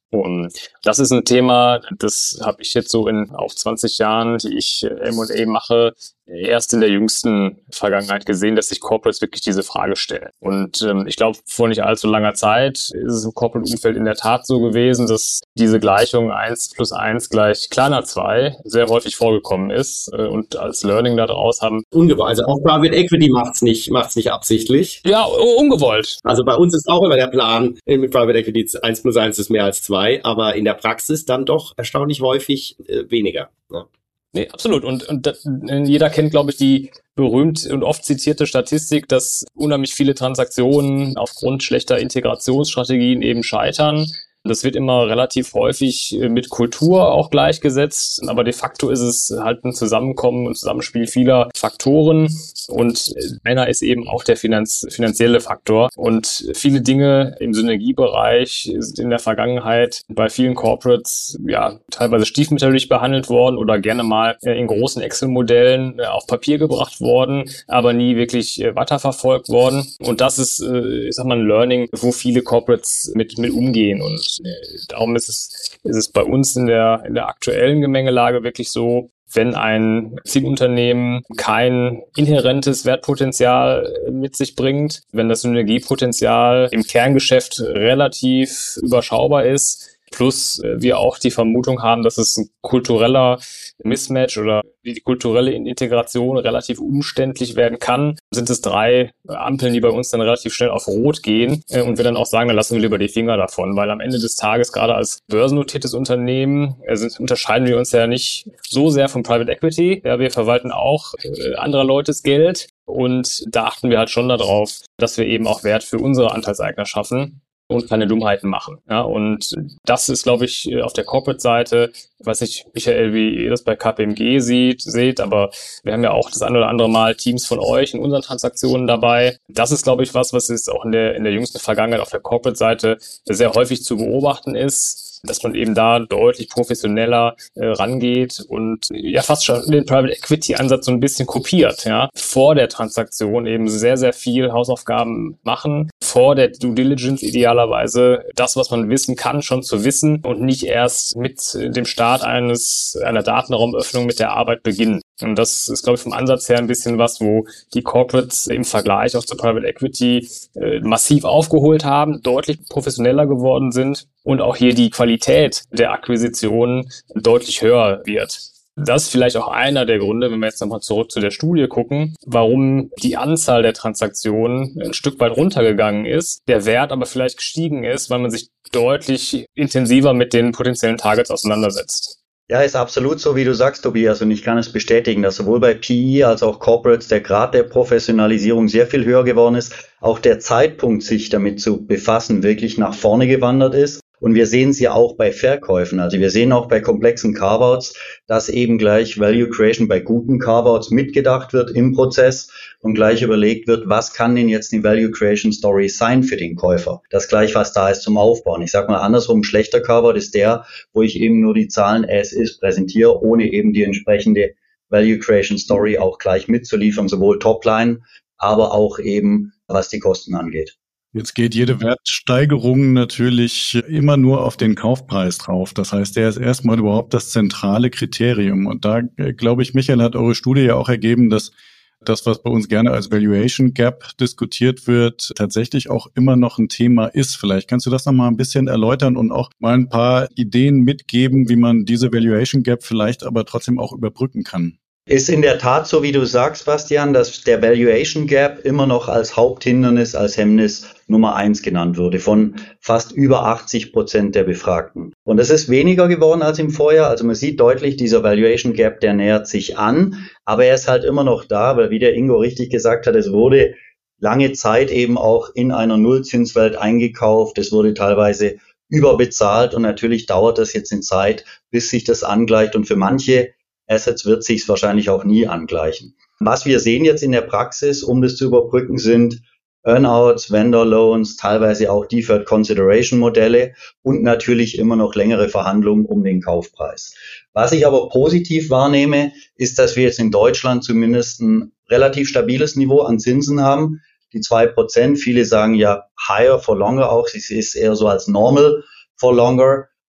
Und das ist ein Thema, das habe ich jetzt so in auf zwanzig Jahren, die ich M und A mache, erst in der jüngsten Vergangenheit gesehen, dass sich Corporates wirklich diese Frage stellen. Und ähm, ich glaube, vor nicht allzu langer Zeit ist es im Corporate-Umfeld in der Tat so gewesen, dass diese Gleichung eins plus eins gleich kleiner zwei sehr häufig vorgekommen ist. Äh, und als Learning daraus haben... Ungewollt. Also auch Private Equity macht's nicht, macht's nicht absichtlich. Ja, ungewollt. Also bei uns ist auch immer der Plan, mit Private Equity eins plus eins ist mehr als zwei, aber in der Praxis dann doch erstaunlich häufig äh, weniger. Ja. Nee, absolut. Und, und das, jeder kennt, glaube ich, die berühmt und oft zitierte Statistik, dass unheimlich viele Transaktionen aufgrund schlechter Integrationsstrategien eben scheitern. Das wird immer relativ häufig mit Kultur auch gleichgesetzt, aber de facto ist es halt ein Zusammenkommen und Zusammenspiel vieler Faktoren und einer ist eben auch der Finanz- finanzielle Faktor und viele Dinge im Synergiebereich sind in der Vergangenheit bei vielen Corporates ja teilweise stiefmütterlich behandelt worden oder gerne mal in großen Excel-Modellen auf Papier gebracht worden, aber nie wirklich weiterverfolgt worden und das ist, ich sag mal, ein Learning, wo viele Corporates mit, mit umgehen und darum ist es, ist es bei uns in der, in der aktuellen Gemengelage wirklich so, wenn ein Zielunternehmen kein inhärentes Wertpotenzial mit sich bringt, wenn das Synergiepotenzial im Kerngeschäft relativ überschaubar ist, plus wir auch die Vermutung haben, dass es ein kultureller Mismatch oder die kulturelle Integration relativ umständlich werden kann, sind es drei Ampeln, die bei uns dann relativ schnell auf Rot gehen und wir dann auch sagen, dann lassen wir lieber die Finger davon, weil am Ende des Tages, gerade als börsennotiertes Unternehmen, also unterscheiden wir uns ja nicht so sehr von Private Equity. Ja, wir verwalten auch äh, anderer Leutes Geld und da achten wir halt schon darauf, dass wir eben auch Wert für unsere Anteilseigner schaffen und keine Dummheiten machen. Ja, und das ist, glaube ich, auf der Corporate-Seite, ich weiß nicht, Michael, wie ihr das bei K P M G sieht, seht, aber wir haben ja auch das ein oder andere Mal Teams von euch in unseren Transaktionen dabei. Das ist, glaube ich, was, was jetzt auch in der, in der jüngsten Vergangenheit auf der Corporate-Seite sehr häufig zu beobachten ist, dass man eben da deutlich professioneller äh, rangeht und ja fast schon den Private Equity Ansatz so ein bisschen kopiert, ja. Vor der Transaktion eben sehr, sehr viel Hausaufgaben machen, vor der Due Diligence idealerweise das, was man wissen kann, schon zu wissen und nicht erst mit dem Start eines einer Datenraumöffnung mit der Arbeit beginnen. Und das ist, glaube ich, vom Ansatz her ein bisschen was, wo die Corporates im Vergleich auch zur Private Equity äh, massiv aufgeholt haben, deutlich professioneller geworden sind und auch hier die Qualität der Akquisitionen deutlich höher wird. Das ist vielleicht auch einer der Gründe, wenn wir jetzt nochmal zurück zu der Studie gucken, warum die Anzahl der Transaktionen ein Stück weit runtergegangen ist, der Wert aber vielleicht gestiegen ist, weil man sich deutlich intensiver mit den potenziellen Targets auseinandersetzt. Ja, ist absolut so, wie du sagst, Tobias, und ich kann es bestätigen, dass sowohl bei P E als auch Corporates der Grad der Professionalisierung sehr viel höher geworden ist, auch der Zeitpunkt, sich damit zu befassen, wirklich nach vorne gewandert ist. Und wir sehen es ja auch bei Verkäufen. Also wir sehen auch bei komplexen Carve-outs, dass eben gleich Value Creation bei guten Carve-outs mitgedacht wird im Prozess und gleich überlegt wird, was kann denn jetzt die Value Creation Story sein für den Käufer? Das gleich, was da ist zum Aufbauen. Ich sag mal andersrum, ein schlechter Carve-out ist der, wo ich eben nur die Zahlen as is präsentiere, ohne eben die entsprechende Value Creation Story auch gleich mitzuliefern, sowohl Topline, aber auch eben, was die Kosten angeht. Jetzt geht jede Wertsteigerung natürlich immer nur auf den Kaufpreis drauf. Das heißt, der ist erstmal überhaupt das zentrale Kriterium. Und da, glaube ich, Michael, hat eure Studie ja auch ergeben, dass das, was bei uns gerne als Valuation Gap diskutiert wird, tatsächlich auch immer noch ein Thema ist. Vielleicht kannst du das nochmal ein bisschen erläutern und auch mal ein paar Ideen mitgeben, wie man diese Valuation Gap vielleicht aber trotzdem auch überbrücken kann. Ist in der Tat so, wie du sagst, Bastian, dass der Valuation Gap immer noch als Haupthindernis, als Hemmnis Nummer eins genannt wurde von fast über achtzig Prozent der Befragten. Und das ist weniger geworden als im Vorjahr. Also man sieht deutlich, dieser Valuation Gap, der nähert sich an, aber er ist halt immer noch da, weil wie der Ingo richtig gesagt hat, es wurde lange Zeit eben auch in einer Nullzinswelt eingekauft. Es wurde teilweise überbezahlt und natürlich dauert das jetzt in Zeit, bis sich das angleicht und für manche Assets wird sich wahrscheinlich auch nie angleichen. Was wir sehen jetzt in der Praxis, um das zu überbrücken, sind Earnouts, Vendor Loans, teilweise auch Deferred Consideration Modelle und natürlich immer noch längere Verhandlungen um den Kaufpreis. Was ich aber positiv wahrnehme, ist, dass wir jetzt in Deutschland zumindest ein relativ stabiles Niveau an Zinsen haben. Die zwei Prozent, viele sagen ja higher for longer auch, es ist eher so als normal for longer.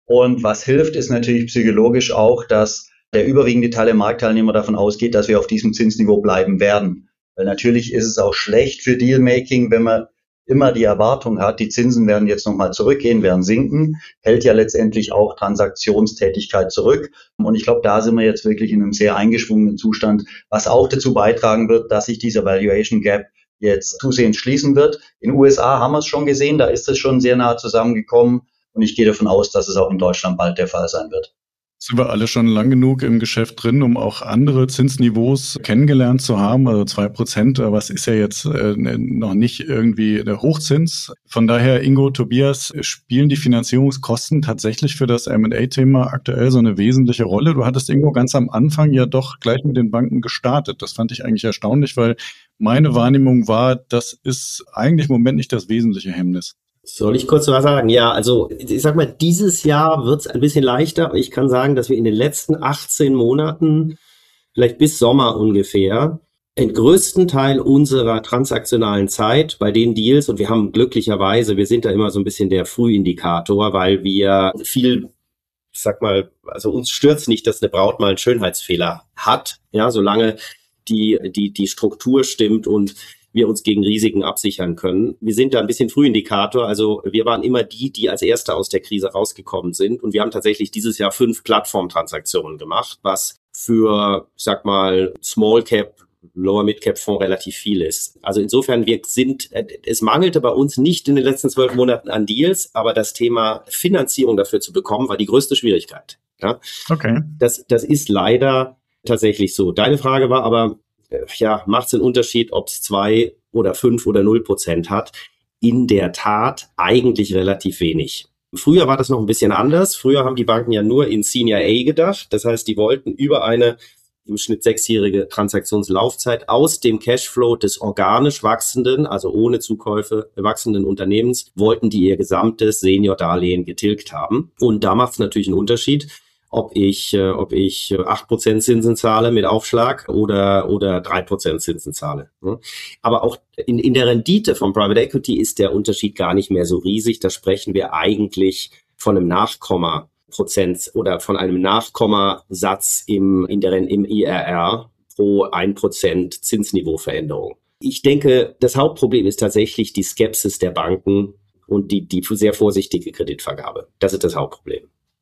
Und was hilft, ist natürlich psychologisch auch, dass der überwiegende Teil der Marktteilnehmer davon ausgeht, dass wir auf diesem Zinsniveau bleiben werden. Weil natürlich ist es auch schlecht für Dealmaking, wenn man immer die Erwartung hat, die Zinsen werden jetzt nochmal zurückgehen, werden sinken, hält ja letztendlich auch Transaktionstätigkeit zurück. Und ich glaube, da sind wir jetzt wirklich in einem sehr eingeschwungenen Zustand, was auch dazu beitragen wird, dass sich dieser Valuation Gap jetzt zusehends schließen wird. In den U S A haben wir es schon gesehen, da ist es schon sehr nah zusammengekommen. Und ich gehe davon aus, dass es auch in Deutschland bald der Fall sein wird. Sind wir alle schon lang genug im Geschäft drin, um auch andere Zinsniveaus kennengelernt zu haben? Also zwei Prozent, was ist ja jetzt äh, noch nicht irgendwie der Hochzins. Von daher, Ingo, Tobias, spielen die Finanzierungskosten tatsächlich für das M und A-Thema aktuell so eine wesentliche Rolle? Du hattest, Ingo, ganz am Anfang ja doch gleich mit den Banken gestartet. Das fand ich eigentlich erstaunlich, weil meine Wahrnehmung war, das ist eigentlich im Moment nicht das wesentliche Hemmnis. Soll ich kurz was sagen? Ja, also ich sag mal, dieses Jahr wird es ein bisschen leichter. Ich kann sagen, dass wir in den letzten achtzehn Monaten, vielleicht bis Sommer ungefähr, den größten Teil unserer transaktionalen Zeit bei den Deals, und wir haben glücklicherweise, wir sind da immer so ein bisschen der Frühindikator, weil wir viel, ich sag mal, also uns stört's nicht, dass eine Braut mal einen Schönheitsfehler hat, ja, solange die die die Struktur stimmt und wir uns gegen Risiken absichern können. Wir sind da ein bisschen Frühindikator, also wir waren immer die, die als Erste aus der Krise rausgekommen sind, und wir haben tatsächlich dieses Jahr fünf Plattformtransaktionen gemacht, was für, ich sag mal, Small Cap, Lower Mid Cap Fonds relativ viel ist. Also insofern, wir sind, es mangelte bei uns nicht in den letzten zwölf Monaten an Deals, aber das Thema Finanzierung dafür zu bekommen, war die größte Schwierigkeit. Ja? Okay. Das, das ist leider tatsächlich so. Deine Frage war aber, ja, macht es einen Unterschied, ob es zwei oder fünf oder null Prozent hat? In der Tat eigentlich relativ wenig. Früher war das noch ein bisschen anders. Früher haben die Banken ja nur in Senior A gedacht. Das heißt, die wollten über eine im Schnitt sechsjährige Transaktionslaufzeit aus dem Cashflow des organisch wachsenden, also ohne Zukäufe wachsenden Unternehmens, wollten die ihr gesamtes Senior-Darlehen getilgt haben. Und da macht es natürlich einen Unterschied, ob ich äh, ob ich acht Prozent Zinsen zahle mit Aufschlag oder oder drei Prozent Zinsen zahle. Aber auch in in der Rendite vom Private Equity ist der Unterschied gar nicht mehr so riesig. Da sprechen wir eigentlich von einem Nachkomma-Prozent oder von einem Nachkommasatz im in der im I R R pro ein Prozent Zinsniveauveränderung. Ich denke, das Hauptproblem ist tatsächlich die Skepsis der Banken und die die sehr vorsichtige Kreditvergabe. Das ist das Hauptproblem.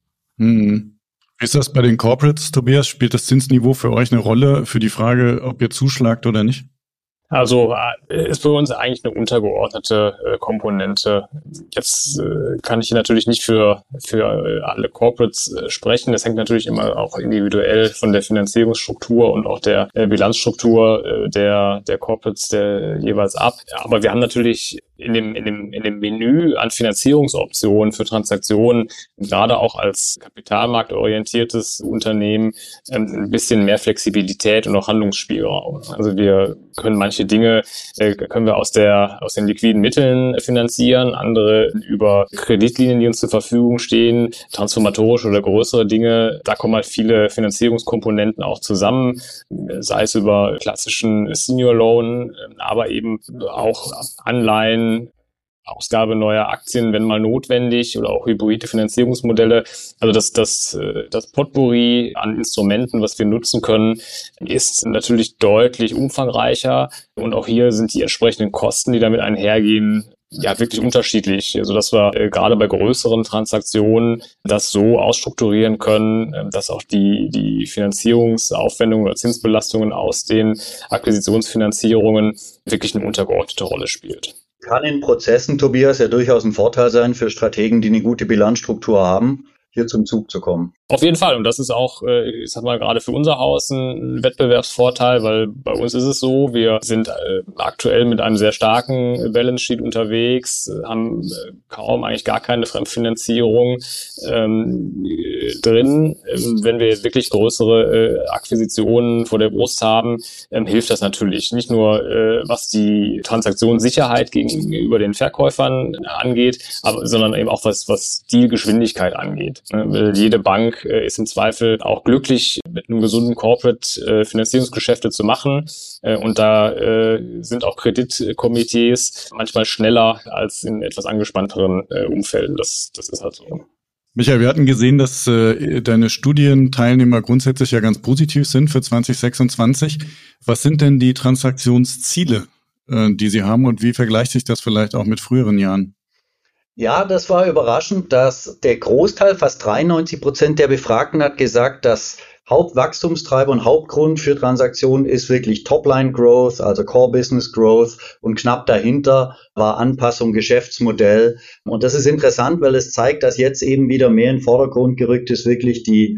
Hm. Wie ist das bei den Corporates, Tobias? Spielt das Zinsniveau für euch eine Rolle für die Frage, ob ihr zuschlagt oder nicht? Also äh, ist für uns eigentlich eine untergeordnete äh, Komponente. Jetzt äh, kann ich hier natürlich nicht für für äh, alle Corporates äh, sprechen. Das hängt natürlich immer auch individuell von der Finanzierungsstruktur und auch der äh, Bilanzstruktur äh, der der Corporates der, jeweils ab. Aber wir haben natürlich in dem in dem in dem Menü an Finanzierungsoptionen für Transaktionen, gerade auch als kapitalmarktorientiertes Unternehmen, ähm, ein bisschen mehr Flexibilität und auch Handlungsspielraum. Also wir können manche Dinge äh, können wir aus der aus den liquiden Mitteln finanzieren, andere über Kreditlinien, die uns zur Verfügung stehen, transformatorische oder größere Dinge. Da kommen halt viele Finanzierungskomponenten auch zusammen, sei es über klassischen Senior Loan, aber eben auch Anleihen, Ausgabe neuer Aktien, wenn mal notwendig, oder auch hybride Finanzierungsmodelle. Also das, das, das Potpourri an Instrumenten, was wir nutzen können, ist natürlich deutlich umfangreicher. Und auch hier sind die entsprechenden Kosten, die damit einhergehen, ja wirklich unterschiedlich, also dass wir äh, gerade bei größeren Transaktionen das so ausstrukturieren können, äh, dass auch die die Finanzierungsaufwendungen oder Zinsbelastungen aus den Akquisitionsfinanzierungen wirklich eine untergeordnete Rolle spielt. Kann in Prozessen, Tobias, ja durchaus ein Vorteil sein für Strategen, die eine gute Bilanzstruktur haben, hier zum Zug zu kommen. Auf jeden Fall. Und das ist auch, ich sag mal, gerade für unser Haus ein Wettbewerbsvorteil, weil bei uns ist es so, wir sind aktuell mit einem sehr starken Balance Sheet unterwegs, haben kaum, eigentlich gar keine Fremdfinanzierung ähm, drin. Wenn wir jetzt wirklich größere äh, Akquisitionen vor der Brust haben, ähm, hilft das natürlich. Nicht nur, äh, was die Transaktionssicherheit gegenüber den Verkäufern angeht, aber, sondern eben auch was, was Dealgeschwindigkeit angeht. Ne? Jede Bank ist im Zweifel auch glücklich, mit einem gesunden Corporate äh, Finanzierungsgeschäfte zu machen. Äh, und da äh, sind auch Kreditkomitees manchmal schneller als in etwas angespannteren äh, Umfelden. Das, das ist halt so. Michael, wir hatten gesehen, dass äh, deine Studienteilnehmer grundsätzlich ja ganz positiv sind für zwanzig sechsundzwanzig. Was sind denn die Transaktionsziele, äh, die sie haben und wie vergleicht sich das vielleicht auch mit früheren Jahren? Ja, das war überraschend, dass der Großteil, fast dreiundneunzig Prozent der Befragten hat gesagt, dass Hauptwachstumstreiber und Hauptgrund für Transaktionen ist wirklich Topline-Growth, also Core-Business-Growth, und knapp dahinter war Anpassung Geschäftsmodell. Und das ist interessant, weil es zeigt, dass jetzt eben wieder mehr in den Vordergrund gerückt ist, wirklich die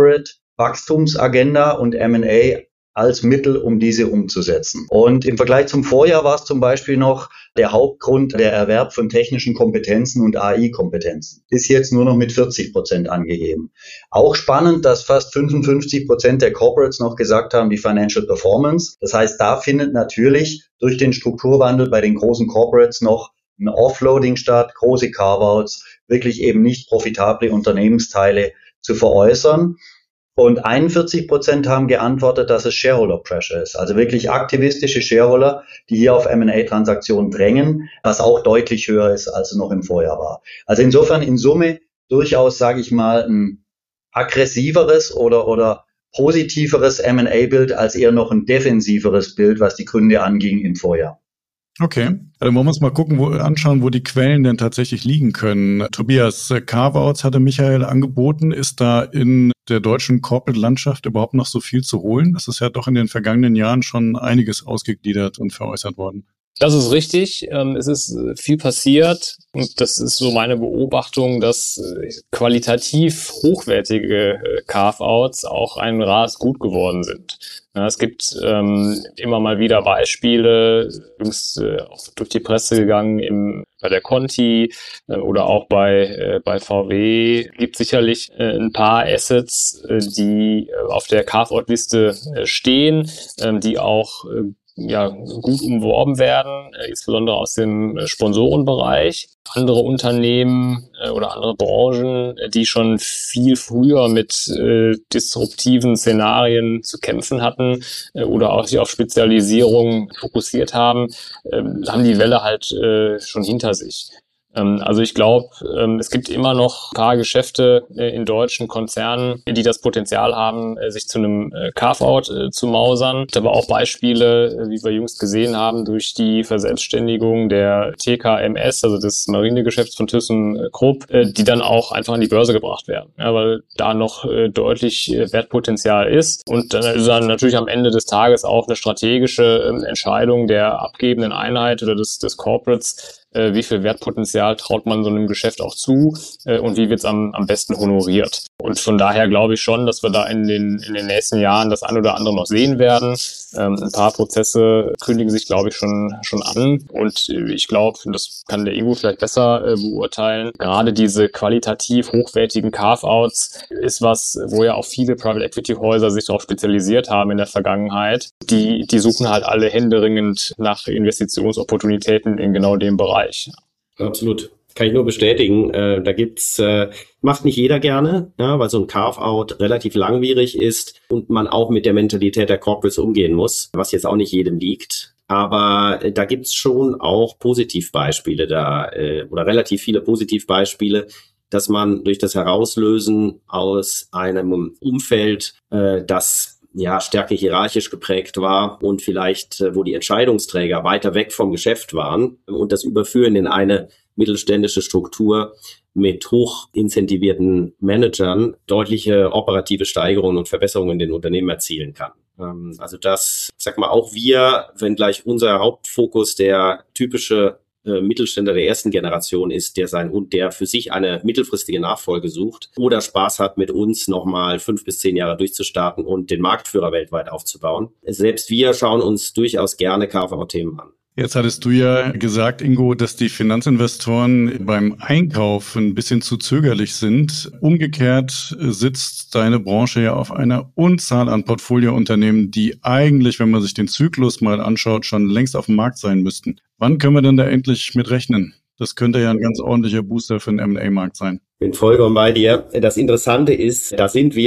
Corporate-Wachstumsagenda und M and A als Mittel, um diese umzusetzen. Und im Vergleich zum Vorjahr war es zum Beispiel noch der Hauptgrund der Erwerb von technischen Kompetenzen und A I-Kompetenzen. Ist jetzt nur noch mit vierzig Prozent angegeben. Auch spannend, dass fast fünfundfünfzig Prozent der Corporates noch gesagt haben, die Financial Performance. Das heißt, da findet natürlich durch den Strukturwandel bei den großen Corporates noch ein Offloading statt, große Carve-outs, wirklich eben nicht profitable Unternehmensteile zu veräußern. Und einundvierzig Prozent haben geantwortet, dass es Shareholder Pressure ist. Also wirklich aktivistische Shareholder, die hier auf M and A-Transaktionen drängen, was auch deutlich höher ist, als es noch im Vorjahr war. Also insofern in Summe durchaus, sage ich mal, ein aggressiveres oder, oder positiveres M and A-Bild als eher noch ein defensiveres Bild, was die Gründe anging im Vorjahr. Okay, dann wollen wir uns mal gucken, wo, anschauen, wo die Quellen denn tatsächlich liegen können. Tobias, Carve-outs hatte Michael angeboten. Ist da in der deutschen Corporate-Landschaft überhaupt noch so viel zu holen? Das ist ja doch in den vergangenen Jahren schon einiges ausgegliedert und veräußert worden. Das ist richtig. Es ist viel passiert und das ist so meine Beobachtung, dass qualitativ hochwertige Carve-outs auch ein Ras gut geworden sind. Es gibt ähm, immer mal wieder Beispiele, jüngst äh, auch durch die Presse gegangen im, bei der Conti äh, oder auch bei, äh, bei V W. Gibt sicherlich äh, ein paar Assets, äh, die äh, auf der Carve-out-Liste äh, stehen, äh, die auch äh, ja, gut umworben werden, äh, insbesondere aus dem äh, Sponsorenbereich. Andere Unternehmen äh, oder andere Branchen, äh, die schon viel früher mit äh, disruptiven Szenarien zu kämpfen hatten äh, oder auch sich auf Spezialisierung fokussiert haben, äh, haben die Welle halt äh, schon hinter sich. Also ich glaube, es gibt immer noch ein paar Geschäfte in deutschen Konzernen, die das Potenzial haben, sich zu einem Carve-out zu mausern. Es gibt aber auch Beispiele, wie wir jüngst gesehen haben, durch die Verselbstständigung der T K M S, also des Marinegeschäfts von ThyssenKrupp, die dann auch einfach an die Börse gebracht werden, ja, weil da noch deutlich Wertpotenzial ist. Und dann ist dann natürlich am Ende des Tages auch eine strategische Entscheidung der abgebenden Einheit oder des, des Corporates, wie viel Wertpotenzial traut man so einem Geschäft auch zu und wie wird es am, am besten honoriert. Und von daher glaube ich schon, dass wir da in den, in den nächsten Jahren das ein oder andere noch sehen werden. Ähm, ein paar Prozesse kündigen sich, glaube ich, schon, schon an. Und ich glaube, das kann der Ingo vielleicht besser äh, beurteilen, gerade diese qualitativ hochwertigen Carve-outs ist was, wo ja auch viele Private Equity Häuser sich darauf spezialisiert haben in der Vergangenheit. Die, die suchen halt alle händeringend nach Investitionsopportunitäten in genau dem Bereich. Absolut. Kann ich nur bestätigen. Äh, da gibt's, äh, macht nicht jeder gerne, ja, weil so ein Carve-out relativ langwierig ist und man auch mit der Mentalität der Corporates umgehen muss, was jetzt auch nicht jedem liegt. Aber äh, da gibt's schon auch Positivbeispiele da, äh, oder relativ viele Positivbeispiele, dass man durch das Herauslösen aus einem Umfeld, äh, das ja stärker hierarchisch geprägt war und vielleicht, äh, wo die Entscheidungsträger weiter weg vom Geschäft waren und das Überführen in eine mittelständische Struktur mit hoch incentivierten Managern deutliche operative Steigerungen und Verbesserungen in den Unternehmen erzielen kann. Ähm, also das, ich sag mal, auch wir, wenn gleich unser Hauptfokus der typische äh, Mittelständler der ersten Generation ist, der sein und der für sich eine mittelfristige Nachfolge sucht oder Spaß hat, mit uns nochmal fünf bis zehn Jahre durchzustarten und den Marktführer weltweit aufzubauen. Selbst wir schauen uns durchaus gerne Carve-out-Themen an. Jetzt hattest du ja gesagt, Ingo, dass die Finanzinvestoren beim Einkauf ein bisschen zu zögerlich sind. Umgekehrt sitzt deine Branche ja auf einer Unzahl an Portfoliounternehmen, die eigentlich, wenn man sich den Zyklus mal anschaut, schon längst auf dem Markt sein müssten. Wann können wir denn da endlich mit rechnen? Das könnte ja ein ganz ordentlicher Booster für den M und A-Markt sein. Bin vollkommen bei dir. Das Interessante ist, da sind wir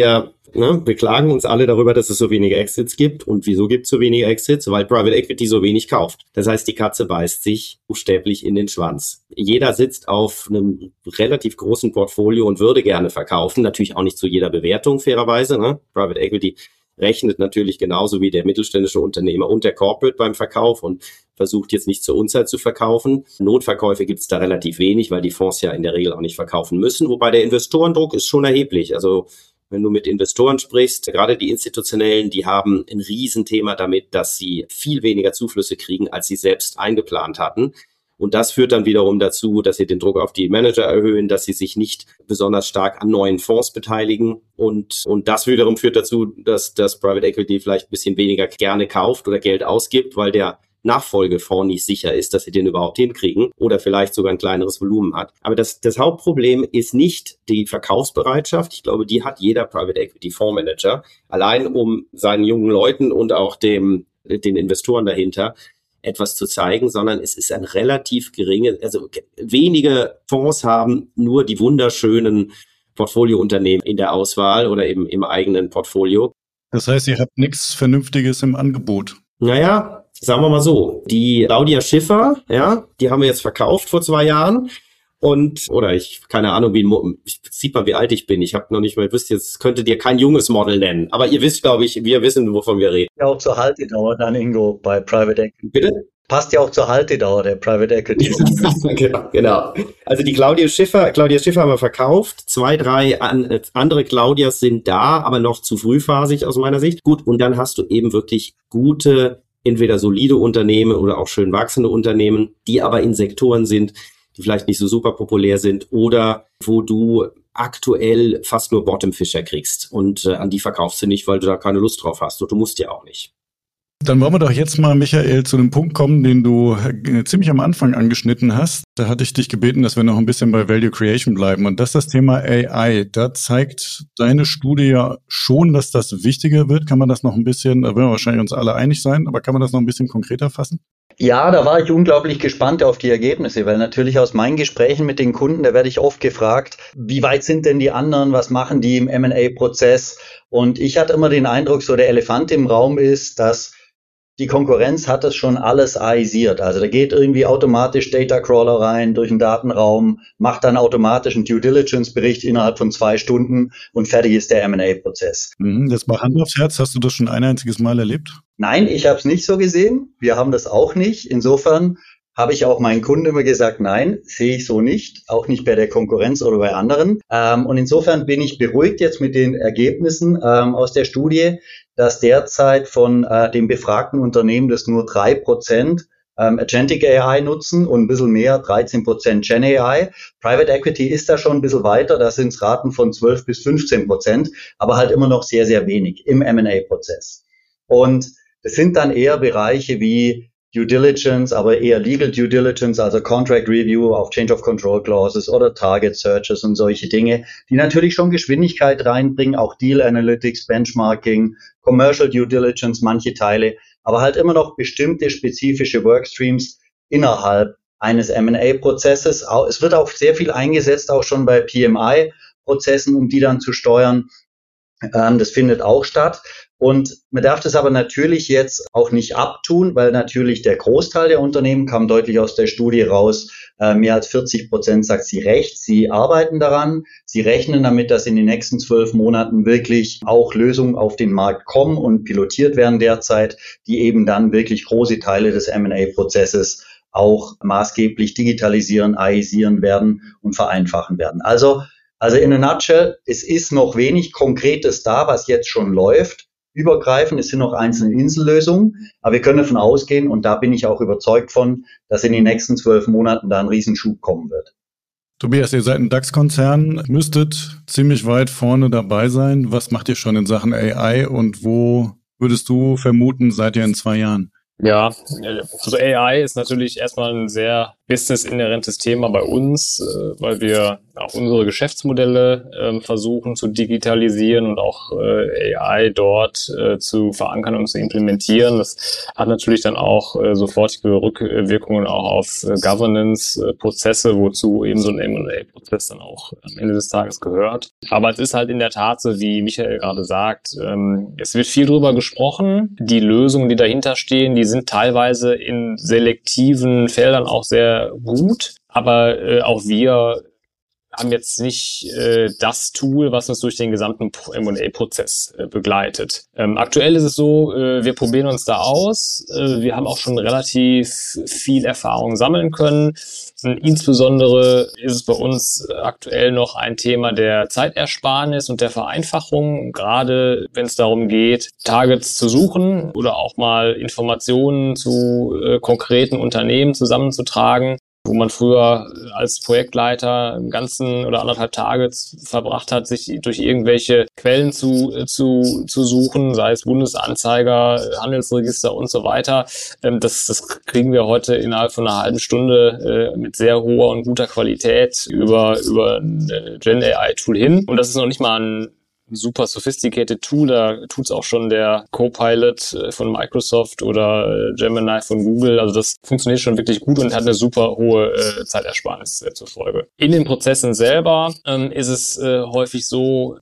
Ne? Wir klagen uns alle darüber, dass es so wenige Exits gibt. Und wieso gibt es so wenige Exits? Weil Private Equity so wenig kauft. Das heißt, die Katze beißt sich buchstäblich in den Schwanz. Jeder sitzt auf einem relativ großen Portfolio und würde gerne verkaufen. Natürlich auch nicht zu jeder Bewertung, fairerweise. Ne? Private Equity rechnet natürlich genauso wie der mittelständische Unternehmer und der Corporate beim Verkauf und versucht jetzt nicht zur Unzeit zu verkaufen. Notverkäufe gibt es da relativ wenig, weil die Fonds ja in der Regel auch nicht verkaufen müssen. Wobei der Investorendruck ist schon erheblich. Also wenn du mit Investoren sprichst, gerade die institutionellen, die haben ein Riesenthema damit, dass sie viel weniger Zuflüsse kriegen, als sie selbst eingeplant hatten. Und das führt dann wiederum dazu, dass sie den Druck auf die Manager erhöhen, dass sie sich nicht besonders stark an neuen Fonds beteiligen. Und, und das wiederum führt dazu, dass das Private Equity vielleicht ein bisschen weniger gerne kauft oder Geld ausgibt, weil der Nachfolgefonds nicht sicher ist, dass sie den überhaupt hinkriegen oder vielleicht sogar ein kleineres Volumen hat. Aber das, das Hauptproblem ist nicht die Verkaufsbereitschaft. Ich glaube, die hat jeder Private Equity Fondsmanager, allein um seinen jungen Leuten und auch dem, den Investoren dahinter etwas zu zeigen, sondern es ist ein relativ geringe, also wenige Fonds haben nur die wunderschönen Portfoliounternehmen in der Auswahl oder eben im eigenen Portfolio. Das heißt, ihr habt nichts Vernünftiges im Angebot. Naja, sagen wir mal so, die Claudia Schiffer, ja, die haben wir jetzt verkauft vor zwei Jahren und, oder ich, keine Ahnung, wie, ich, sieht man, wie alt ich bin, ich habe noch nicht mal, ihr wisst jetzt, könntet ihr kein junges Model nennen, aber ihr wisst, glaube ich, wir wissen, wovon wir reden. Ja, auch zur Haltedauer dann, Ingo, bei Private Equity. Bitte? Passt ja auch zur Haltedauer der Private Equity. genau, genau. Also die Claudia Schiffer, Claudia Schiffer haben wir verkauft. Zwei, drei an, andere Claudias sind da, aber noch zu frühphasig aus meiner Sicht. Gut, und dann hast du eben wirklich gute, entweder solide Unternehmen oder auch schön wachsende Unternehmen, die aber in Sektoren sind, die vielleicht nicht so super populär sind oder wo du aktuell fast nur Bottom-Fischer kriegst. Und äh, an die verkaufst du nicht, weil du da keine Lust drauf hast. Und du musst ja auch nicht. Dann wollen wir doch jetzt mal, Michael, zu dem Punkt kommen, den du ziemlich am Anfang angeschnitten hast. Da hatte ich dich gebeten, dass wir noch ein bisschen bei Value Creation bleiben. Und das ist das Thema A I. Da zeigt deine Studie ja schon, dass das wichtiger wird. Kann man das noch ein bisschen, da werden wir wahrscheinlich uns alle einig sein, aber kann man das noch ein bisschen konkreter fassen? Ja, da war ich unglaublich gespannt auf die Ergebnisse, weil natürlich aus meinen Gesprächen mit den Kunden, da werde ich oft gefragt, wie weit sind denn die anderen, was machen die im M and A-Prozess? Und ich hatte immer den Eindruck, so der Elefant im Raum ist, dass die Konkurrenz hat das schon alles AIsiert. Also da geht irgendwie automatisch Data Crawler rein durch den Datenraum, macht dann automatisch einen Due Diligence Bericht innerhalb von zwei Stunden und fertig ist der M and A-Prozess. Mhm, jetzt mal Hand aufs Herz, hast du das schon ein einziges Mal erlebt? Nein, ich habe es nicht so gesehen. Wir haben das auch nicht. Insofern habe ich auch meinen Kunden immer gesagt, nein, sehe ich so nicht, auch nicht bei der Konkurrenz oder bei anderen. Ähm, und insofern bin ich beruhigt jetzt mit den Ergebnissen ähm, aus der Studie, dass derzeit von äh, den befragten Unternehmen das nur drei Prozent ähm, Agentic A I nutzen und ein bisschen mehr, dreizehn Prozent Gen A I. Private Equity ist da schon ein bisschen weiter, da sind es Raten von zwölf bis fünfzehn Prozent, aber halt immer noch sehr, sehr wenig im M and A-Prozess. Und das sind dann eher Bereiche wie Due Diligence, aber eher Legal Due Diligence, also Contract Review auf Change of Control Clauses oder Target Searches und solche Dinge, die natürlich schon Geschwindigkeit reinbringen, auch Deal Analytics, Benchmarking, Commercial Due Diligence, manche Teile, aber halt immer noch bestimmte spezifische Workstreams innerhalb eines M and A-Prozesses. Es wird auch sehr viel eingesetzt, auch schon bei P M I-Prozessen, um die dann zu steuern. Das findet auch statt. Und man darf das aber natürlich jetzt auch nicht abtun, weil natürlich der Großteil der Unternehmen kam deutlich aus der Studie raus. Äh, mehr als vierzig Prozent sagt sie recht. Sie arbeiten daran. Sie rechnen damit, dass in den nächsten zwölf Monaten wirklich auch Lösungen auf den Markt kommen und pilotiert werden derzeit, die eben dann wirklich große Teile des M and A-Prozesses auch maßgeblich digitalisieren, AIsieren werden und vereinfachen werden. Also, also in a nutshell, es ist noch wenig Konkretes da, was jetzt schon läuft. Übergreifend, es sind noch einzelne Insellösungen, aber wir können davon ausgehen, und da bin ich auch überzeugt von, dass in den nächsten zwölf Monaten da ein Riesenschub kommen wird. Tobias, ihr seid ein DAX-Konzern, müsstet ziemlich weit vorne dabei sein. Was macht ihr schon in Sachen A I und wo würdest du vermuten, seid ihr in zwei Jahren? Ja, also A I ist natürlich erstmal ein sehr business-inhärentes Thema bei uns, äh, weil wir auch unsere Geschäftsmodelle äh, versuchen zu digitalisieren und auch äh, A I dort äh, zu verankern und zu implementieren. Das hat natürlich dann auch äh, sofortige Rückwirkungen auch auf äh, Governance-Prozesse, wozu eben so ein M und A-Prozess dann auch am Ende des Tages gehört. Aber es ist halt in der Tat so, wie Michael gerade sagt, ähm, es wird viel drüber gesprochen. Die Lösungen, die dahinter stehen, die sind teilweise in selektiven Feldern auch sehr gut. Aber äh, auch wir haben jetzt nicht äh, das Tool, was uns durch den gesamten M und A-Prozess äh, begleitet. Ähm, aktuell ist es so, äh, wir probieren uns da aus. Äh, wir haben auch schon relativ viel Erfahrung sammeln können. Und insbesondere ist es bei uns aktuell noch ein Thema der Zeitersparnis und der Vereinfachung, gerade wenn es darum geht, Targets zu suchen oder auch mal Informationen zu äh, konkreten Unternehmen zusammenzutragen, wo man früher als Projektleiter einen ganzen oder anderthalb Tage verbracht hat, sich durch irgendwelche Quellen zu, zu, zu suchen, sei es Bundesanzeiger, Handelsregister und so weiter. Das, das kriegen wir heute innerhalb von einer halben Stunde mit sehr hoher und guter Qualität über, über ein Gen-A I-Tool hin. Und das ist noch nicht mal ein super sophisticated Tool, da tut's auch schon der Copilot von Microsoft oder Gemini von Google. Also das funktioniert schon wirklich gut und hat eine super hohe äh, Zeitersparnis äh, zur Folge. In den Prozessen selber ähm, ist es äh, häufig so,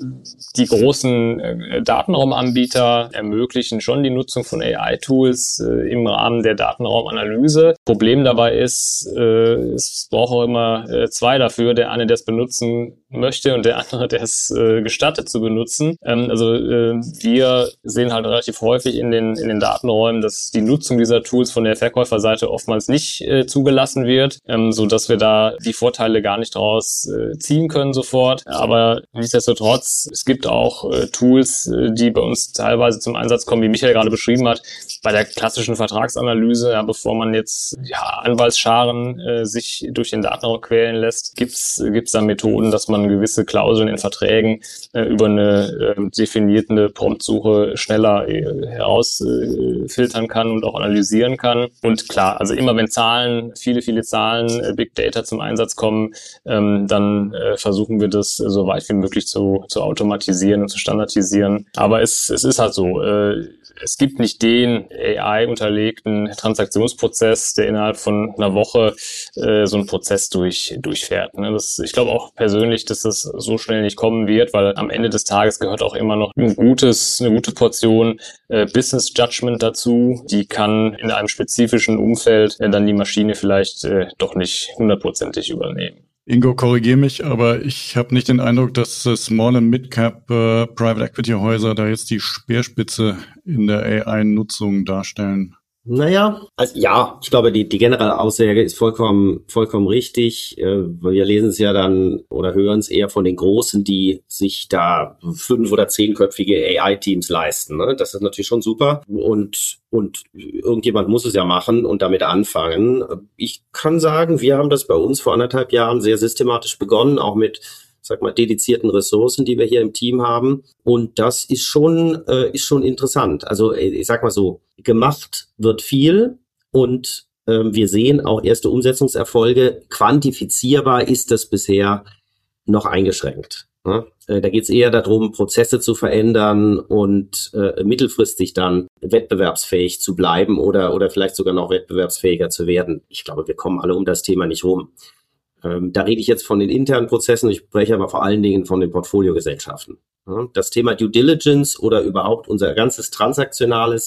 die großen äh, Datenraumanbieter ermöglichen schon die Nutzung von A I-Tools äh, im Rahmen der Datenraumanalyse. Problem dabei ist, äh, es braucht auch immer äh, zwei dafür. Der eine, der es benutzen möchte und der andere, der es äh, gestattet zu benutzen. Ähm, also äh, wir sehen halt relativ häufig in den in den Datenräumen, dass die Nutzung dieser Tools von der Verkäuferseite oftmals nicht äh, zugelassen wird, ähm, so dass wir da die Vorteile gar nicht draus äh, ziehen können sofort. Aber nichtsdestotrotz, es gibt auch äh, Tools, äh, die bei uns teilweise zum Einsatz kommen, wie Michael gerade beschrieben hat, bei der klassischen Vertragsanalyse, ja, bevor man jetzt ja, Anwaltsscharen äh, sich durch den Datenraum quälen lässt, gibt's gibt's da Methoden, dass man gewisse Klauseln in Verträgen äh, über eine äh, definierte Promptsuche schneller äh, herausfiltern äh, kann und auch analysieren kann. Und klar, also immer wenn Zahlen, viele, viele Zahlen, äh, Big Data zum Einsatz kommen, ähm, dann äh, versuchen wir das äh, so weit wie möglich zu, zu automatisieren und zu standardisieren. Aber es, es ist halt so, äh, es gibt nicht den A I-unterlegten Transaktionsprozess, der innerhalb von einer Woche äh, so einen Prozess durch, durchfährt. Ne? Das, ich glaube auch persönlich, dass das so schnell nicht kommen wird, weil am Ende des Tages gehört auch immer noch ein gutes, eine gute Portion äh, Business Judgment dazu. Die kann in einem spezifischen Umfeld äh, dann die Maschine vielleicht äh, doch nicht hundertprozentig übernehmen. Ingo, korrigiere mich, aber ich habe nicht den Eindruck, dass Small- und Mid-Cap äh, Private Equity Häuser da jetzt die Speerspitze in der A I-Nutzung darstellen. Naja, also ja, ich glaube, die, die generelle Aussage ist vollkommen, vollkommen richtig. Wir lesen es ja dann oder hören es eher von den Großen, die sich da fünf- oder zehnköpfige A I-Teams leisten. Ne? Das ist natürlich schon super. Und, und irgendjemand muss es ja machen und damit anfangen. Ich kann sagen, wir haben das bei uns vor anderthalb Jahren sehr systematisch begonnen, auch mit, sag mal, dedizierten Ressourcen, die wir hier im Team haben. Und das ist schon, äh, ist schon interessant. Also, ich sag mal so, gemacht wird viel und äh, wir sehen auch erste Umsetzungserfolge. Quantifizierbar ist das bisher noch eingeschränkt. Ne? Äh, da geht es eher darum, Prozesse zu verändern und äh, mittelfristig dann wettbewerbsfähig zu bleiben oder, oder vielleicht sogar noch wettbewerbsfähiger zu werden. Ich glaube, wir kommen alle um das Thema nicht rum. Ähm, da rede ich jetzt von den internen Prozessen, ich spreche aber vor allen Dingen von den Portfoliogesellschaften. Ja, das Thema Due Diligence oder überhaupt unser ganzes Transaktionales,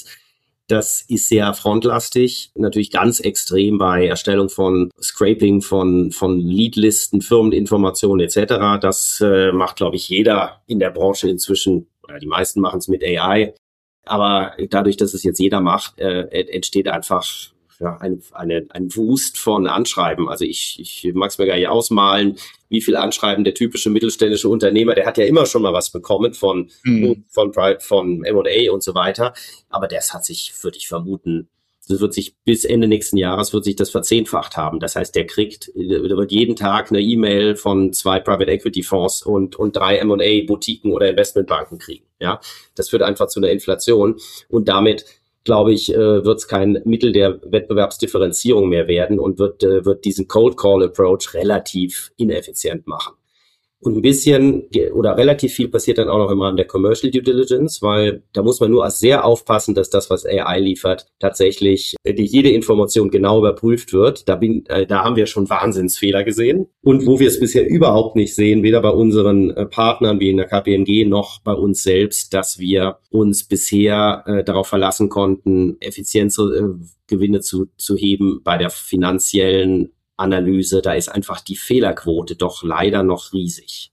das ist sehr frontlastig, natürlich ganz extrem bei Erstellung von Scraping, von von Leadlisten, Firmeninformationen et cetera. Das äh, macht, glaube ich, jeder in der Branche inzwischen, oder die meisten machen es mit A I. Aber dadurch, dass es jetzt jeder macht, äh, entsteht einfach ja, eine, eine, ein Wust von Anschreiben. Also ich, ich mag es mir gar nicht ausmalen, wie viel Anschreiben der typische mittelständische Unternehmer, der hat ja immer schon mal was bekommen von, mhm. von, von, von M und A und so weiter. Aber das hat sich, würde ich vermuten, das wird sich bis Ende nächsten Jahres wird sich das verzehnfacht haben. Das heißt, der kriegt, der wird jeden Tag eine E-Mail von zwei Private Equity Fonds und, und drei M und A Boutiquen oder Investmentbanken kriegen. Ja, das führt einfach zu einer Inflation und damit glaube ich, wird es kein Mittel der Wettbewerbsdifferenzierung mehr werden und wird, wird diesen Cold Call Approach relativ ineffizient machen. Und ein bisschen oder relativ viel passiert dann auch noch im Rahmen der Commercial Due Diligence, weil da muss man nur sehr aufpassen, dass das, was A I liefert, tatsächlich jede Information genau überprüft wird. Da, bin, da haben wir schon Wahnsinnsfehler gesehen. Und wo wir es bisher überhaupt nicht sehen, weder bei unseren Partnern wie in der K P M G noch bei uns selbst, dass wir uns bisher äh, darauf verlassen konnten, Effizienzgewinne zu, zu heben bei der finanziellen Analyse. Da ist einfach die Fehlerquote doch leider noch riesig.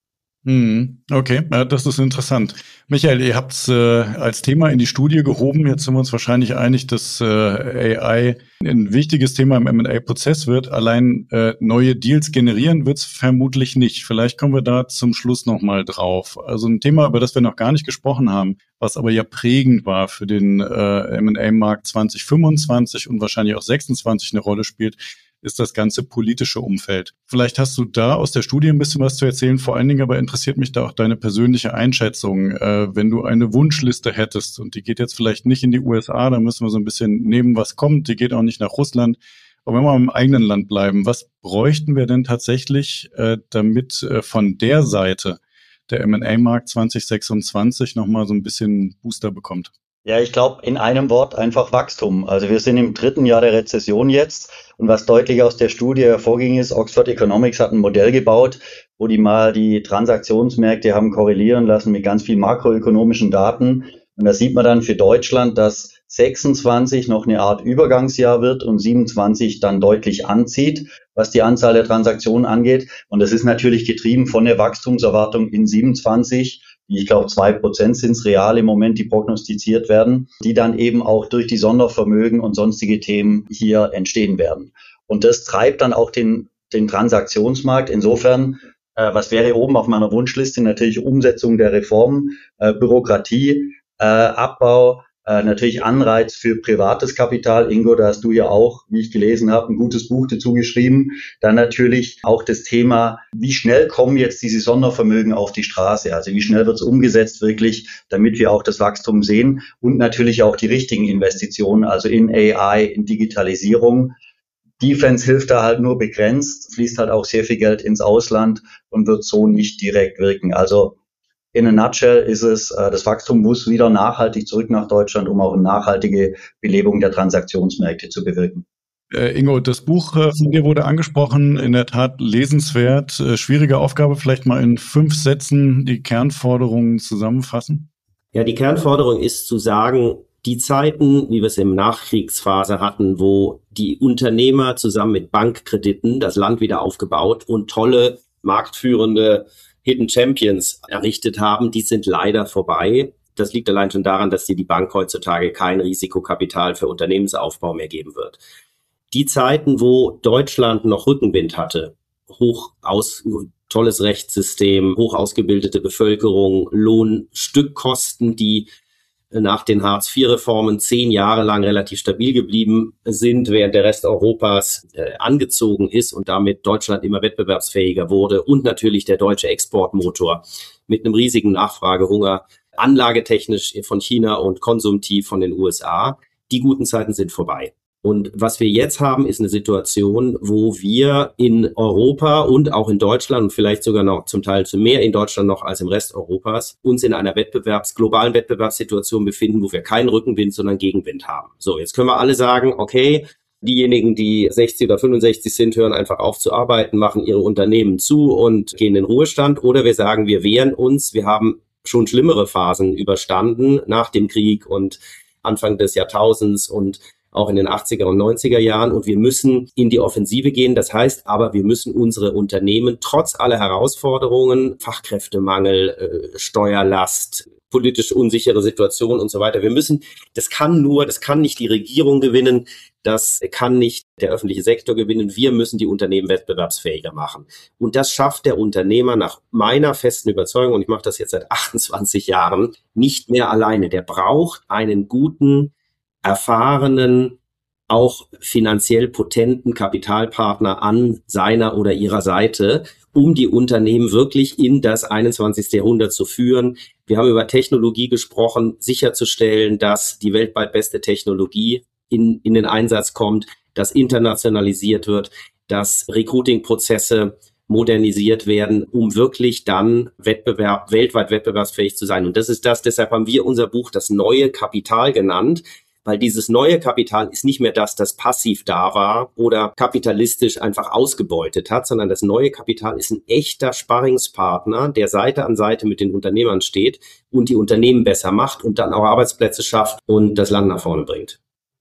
Okay, das ist interessant. Michael, ihr habt es äh, als Thema in die Studie gehoben. Jetzt sind wir uns wahrscheinlich einig, dass äh, A I ein wichtiges Thema im M und A-Prozess wird. Allein äh, neue Deals generieren wird es vermutlich nicht. Vielleicht kommen wir da zum Schluss nochmal drauf. Also ein Thema, über das wir noch gar nicht gesprochen haben, was aber ja prägend war für den äh, M und A-Markt zwanzig fünfundzwanzig und wahrscheinlich auch sechsundzwanzig eine Rolle spielt, ist das ganze politische Umfeld. Vielleicht hast du da aus der Studie ein bisschen was zu erzählen, vor allen Dingen aber interessiert mich da auch deine persönliche Einschätzung. Äh, wenn du eine Wunschliste hättest, und die geht jetzt vielleicht nicht in die U S A, da müssen wir so ein bisschen nehmen, was kommt, die geht auch nicht nach Russland, aber wenn wir im eigenen Land bleiben, was bräuchten wir denn tatsächlich, äh, damit äh, von der Seite der M und A-Markt zwanzig sechsundzwanzig nochmal so ein bisschen Booster bekommt? Ja, ich glaube, in einem Wort einfach Wachstum. Also wir sind im dritten Jahr der Rezession jetzt und was deutlich aus der Studie hervorging ist, Oxford Economics hat ein Modell gebaut, wo die mal die Transaktionsmärkte haben korrelieren lassen mit ganz viel makroökonomischen Daten. Und da sieht man dann für Deutschland, dass sechsundzwanzig noch eine Art Übergangsjahr wird und siebenundzwanzig dann deutlich anzieht, was die Anzahl der Transaktionen angeht. Und das ist natürlich getrieben von der Wachstumserwartung in siebenundzwanzig. Ich glaube, zwei Prozent sind es real im Moment, die prognostiziert werden, die dann eben auch durch die Sondervermögen und sonstige Themen hier entstehen werden. Und das treibt dann auch den, den Transaktionsmarkt. Insofern, äh, was wäre oben auf meiner Wunschliste? Natürlich Umsetzung der Reformen, äh, Bürokratie, äh, Abbau, äh, natürlich Anreiz für privates Kapital. Ingo, da hast du ja auch, wie ich gelesen habe, ein gutes Buch dazu geschrieben. Dann natürlich auch das Thema, wie schnell kommen jetzt diese Sondervermögen auf die Straße? Also wie schnell wird es umgesetzt wirklich, damit wir auch das Wachstum sehen und natürlich auch die richtigen Investitionen, also in A I, in Digitalisierung. Defense hilft da halt nur begrenzt, fließt halt auch sehr viel Geld ins Ausland und wird so nicht direkt wirken. Also in a nutshell ist es, das Wachstum muss wieder nachhaltig zurück nach Deutschland, um auch eine nachhaltige Belebung der Transaktionsmärkte zu bewirken. Äh, Ingo, das Buch äh, von dir wurde angesprochen, in der Tat lesenswert. Äh, schwierige Aufgabe, vielleicht mal in fünf Sätzen die Kernforderungen zusammenfassen? Ja, die Kernforderung ist zu sagen, die Zeiten, wie wir es im Nachkriegsphase hatten, wo die Unternehmer zusammen mit Bankkrediten das Land wieder aufgebaut und tolle, marktführende Hidden Champions errichtet haben, die sind leider vorbei. Das liegt allein schon daran, dass dir die Bank heutzutage kein Risikokapital für Unternehmensaufbau mehr geben wird. Die Zeiten, wo Deutschland noch Rückenwind hatte, hoch aus, tolles Rechtssystem, hoch ausgebildete Bevölkerung, Lohnstückkosten, die nach den Hartz vier Reformen zehn Jahre lang relativ stabil geblieben sind, während der Rest Europas äh, angezogen ist und damit Deutschland immer wettbewerbsfähiger wurde und natürlich der deutsche Exportmotor mit einem riesigen Nachfragehunger, anlagetechnisch von China und konsumtiv von den U S A. Die guten Zeiten sind vorbei. Und was wir jetzt haben, ist eine Situation, wo wir in Europa und auch in Deutschland und vielleicht sogar noch zum Teil zu mehr in Deutschland noch als im Rest Europas uns in einer Wettbewerbs-, globalen Wettbewerbssituation befinden, wo wir keinen Rückenwind, sondern Gegenwind haben. So, jetzt können wir alle sagen, okay, diejenigen, die sechzig oder fünfundsechzig sind, hören einfach auf zu arbeiten, machen ihre Unternehmen zu und gehen in den Ruhestand. Oder wir sagen, wir wehren uns, wir haben schon schlimmere Phasen überstanden nach dem Krieg und Anfang des Jahrtausends und auch in den achtziger und neunziger Jahren und wir müssen in die Offensive gehen. Das heißt aber, wir müssen unsere Unternehmen trotz aller Herausforderungen, Fachkräftemangel, äh, Steuerlast, politisch unsichere Situation und so weiter, wir müssen, das kann nur, das kann nicht die Regierung gewinnen, das kann nicht der öffentliche Sektor gewinnen, wir müssen die Unternehmen wettbewerbsfähiger machen. Und das schafft der Unternehmer nach meiner festen Überzeugung, und ich mache das jetzt seit achtundzwanzig Jahren, nicht mehr alleine. Der braucht einen guten, erfahrenen auch finanziell potenten Kapitalpartner an seiner oder ihrer Seite, um die Unternehmen wirklich in das einundzwanzigste Jahrhundert zu führen. Wir haben über Technologie gesprochen, sicherzustellen, dass die weltweit beste Technologie in, in den Einsatz kommt, dass internationalisiert wird, dass Recruiting-Prozesse modernisiert werden, um wirklich dann Wettbewerb, weltweit wettbewerbsfähig zu sein. Und das ist das, deshalb haben wir unser Buch das neue Kapital genannt, weil dieses neue Kapital ist nicht mehr das, das passiv da war oder kapitalistisch einfach ausgebeutet hat, sondern das neue Kapital ist ein echter Sparringspartner, der Seite an Seite mit den Unternehmern steht und die Unternehmen besser macht und dann auch Arbeitsplätze schafft und das Land nach vorne bringt.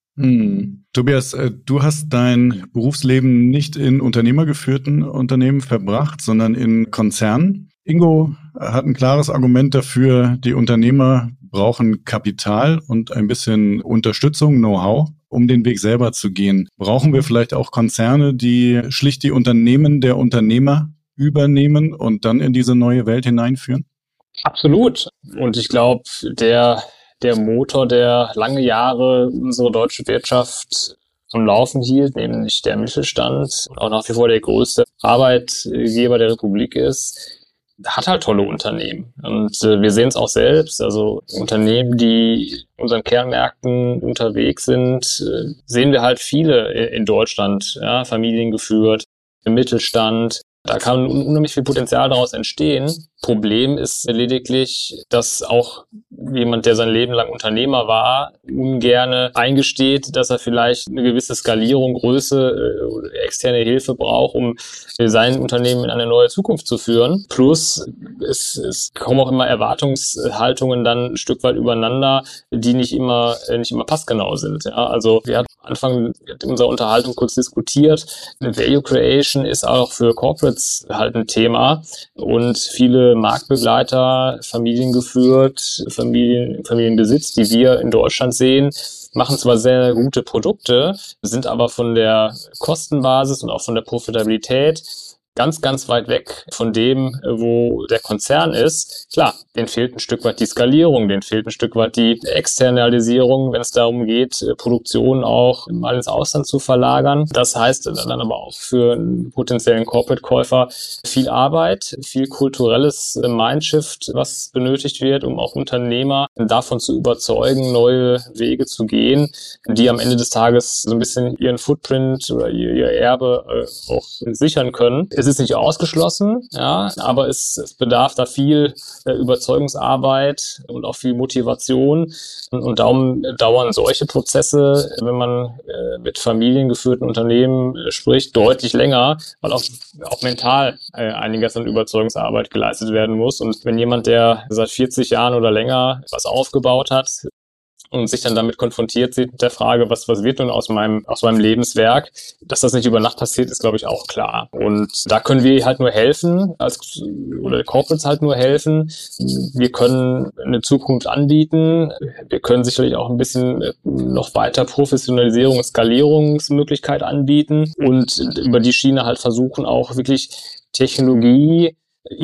Hm. Tobias, du hast dein Berufsleben nicht in unternehmergeführten Unternehmen verbracht, sondern in Konzernen. Ingo hat ein klares Argument dafür, die Unternehmer brauchen Kapital und ein bisschen Unterstützung, Know-how, um den Weg selber zu gehen. Brauchen wir vielleicht auch Konzerne, die schlicht die Unternehmen der Unternehmer übernehmen und dann in diese neue Welt hineinführen? Absolut. Und ich glaube, der der Motor, der lange Jahre unsere deutsche Wirtschaft am Laufen hielt, nämlich der Mittelstand, auch nach wie vor der größte Arbeitgeber der Republik ist, hat halt tolle Unternehmen. Und äh, wir sehen es auch selbst, also Unternehmen, die in unseren Kernmärkten unterwegs sind, äh, sehen wir halt viele in Deutschland, ja, familiengeführt, im Mittelstand. Da kann unheimlich viel Potenzial daraus entstehen. Problem ist lediglich, dass auch jemand, der sein Leben lang Unternehmer war, ungerne eingesteht, dass er vielleicht eine gewisse Skalierung, Größe, äh, externe Hilfe braucht, um sein Unternehmen in eine neue Zukunft zu führen. Plus, es, es kommen auch immer Erwartungshaltungen dann ein Stück weit übereinander, die nicht immer, äh, nicht immer passgenau sind. Ja, also wir hatten am Anfang unserer Unterhaltung kurz diskutiert. Value Creation ist auch für Corporates halt ein Thema und viele Marktbegleiter, familiengeführt, Familien, Familienbesitz, die wir in Deutschland sehen, machen zwar sehr gute Produkte, sind aber von der Kostenbasis und auch von der Profitabilität ganz, ganz weit weg von dem, wo der Konzern ist. Klar, denen fehlt ein Stück weit die Skalierung, denen fehlt ein Stück weit die Externalisierung, wenn es darum geht, Produktion auch mal ins Ausland zu verlagern. Das heißt dann aber auch für einen potenziellen Corporate-Käufer viel Arbeit, viel kulturelles Mindshift, was benötigt wird, um auch Unternehmer davon zu überzeugen, neue Wege zu gehen, die am Ende des Tages so ein bisschen ihren Footprint oder ihr, ihr Erbe äh, auch sichern können. Es ist nicht ausgeschlossen, ja, aber es, es bedarf da viel äh, Überzeugungsarbeit und auch viel Motivation. Und, und darum dauern solche Prozesse, wenn man äh, mit familiengeführten Unternehmen äh, spricht, deutlich länger, weil auch, auch mental äh, einiges an Überzeugungsarbeit geleistet werden muss. Und wenn jemand, der seit vierzig Jahren oder länger was aufgebaut hat, und sich dann damit konfrontiert sieht mit der Frage, was, was wird nun aus meinem, aus meinem Lebenswerk? Dass das nicht über Nacht passiert, ist, glaube ich, auch klar. Und da können wir halt nur helfen, als, oder Corporates halt nur helfen. Wir können eine Zukunft anbieten. Wir können sicherlich auch ein bisschen noch weiter Professionalisierung und Skalierungsmöglichkeit anbieten und über die Schiene halt versuchen, auch wirklich Technologie,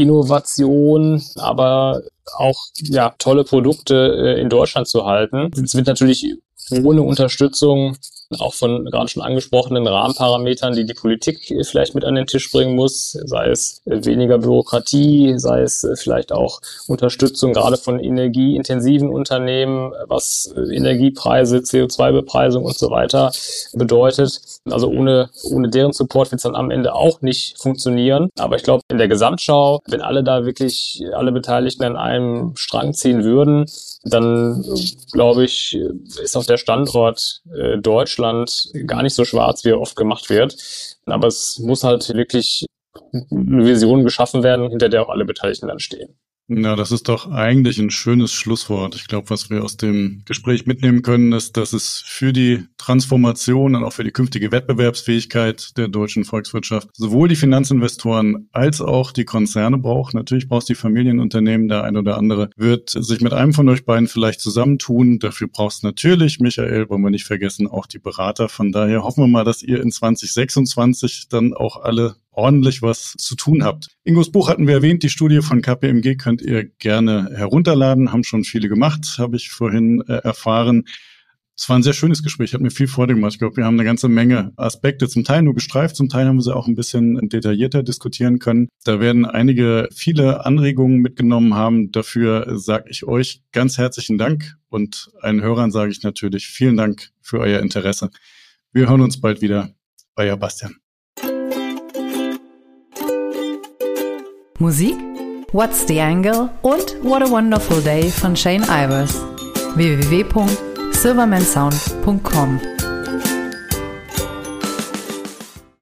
Innovation, aber auch ja tolle Produkte äh, in Deutschland zu halten. Es wird natürlich ohne Unterstützung auch von gerade schon angesprochenen Rahmenparametern, die die Politik vielleicht mit an den Tisch bringen muss, sei es weniger Bürokratie, sei es vielleicht auch Unterstützung gerade von energieintensiven Unternehmen, was Energiepreise, C O zwei Bepreisung und so weiter bedeutet. Also ohne, ohne deren Support wird es dann am Ende auch nicht funktionieren. Aber ich glaube, in der Gesamtschau, wenn alle da wirklich, alle Beteiligten an einem Strang ziehen würden, dann glaube ich, ist auch der Standort äh, Deutschland gar nicht so schwarz, wie er oft gemacht wird. Aber es muss halt wirklich eine Vision geschaffen werden, hinter der auch alle Beteiligten dann stehen. Na, das ist doch eigentlich ein schönes Schlusswort. Ich glaube, was wir aus dem Gespräch mitnehmen können, ist, dass es für die Transformation und auch für die künftige Wettbewerbsfähigkeit der deutschen Volkswirtschaft sowohl die Finanzinvestoren als auch die Konzerne braucht. Natürlich braucht es die Familienunternehmen, der ein oder andere wird sich mit einem von euch beiden vielleicht zusammentun. Dafür braucht es natürlich, Michael, wollen wir nicht vergessen, auch die Berater. Von daher hoffen wir mal, dass ihr in zwanzig sechsundzwanzig dann auch alle ordentlich was zu tun habt. Ingos Buch hatten wir erwähnt, die Studie von K P M G könnt ihr gerne herunterladen, haben schon viele gemacht, habe ich vorhin äh, erfahren. Es war ein sehr schönes Gespräch, hat mir viel Freude gemacht. Ich glaube, wir haben eine ganze Menge Aspekte, zum Teil nur gestreift, zum Teil haben wir sie auch ein bisschen detaillierter diskutieren können. Da werden einige viele Anregungen mitgenommen haben. Dafür sage ich euch ganz herzlichen Dank und allen Hörern sage ich natürlich vielen Dank für euer Interesse. Wir hören uns bald wieder. Euer Bastian. Musik, What's the Angle und What a Wonderful Day von Shane Ivers. w w w punkt silverman sound punkt com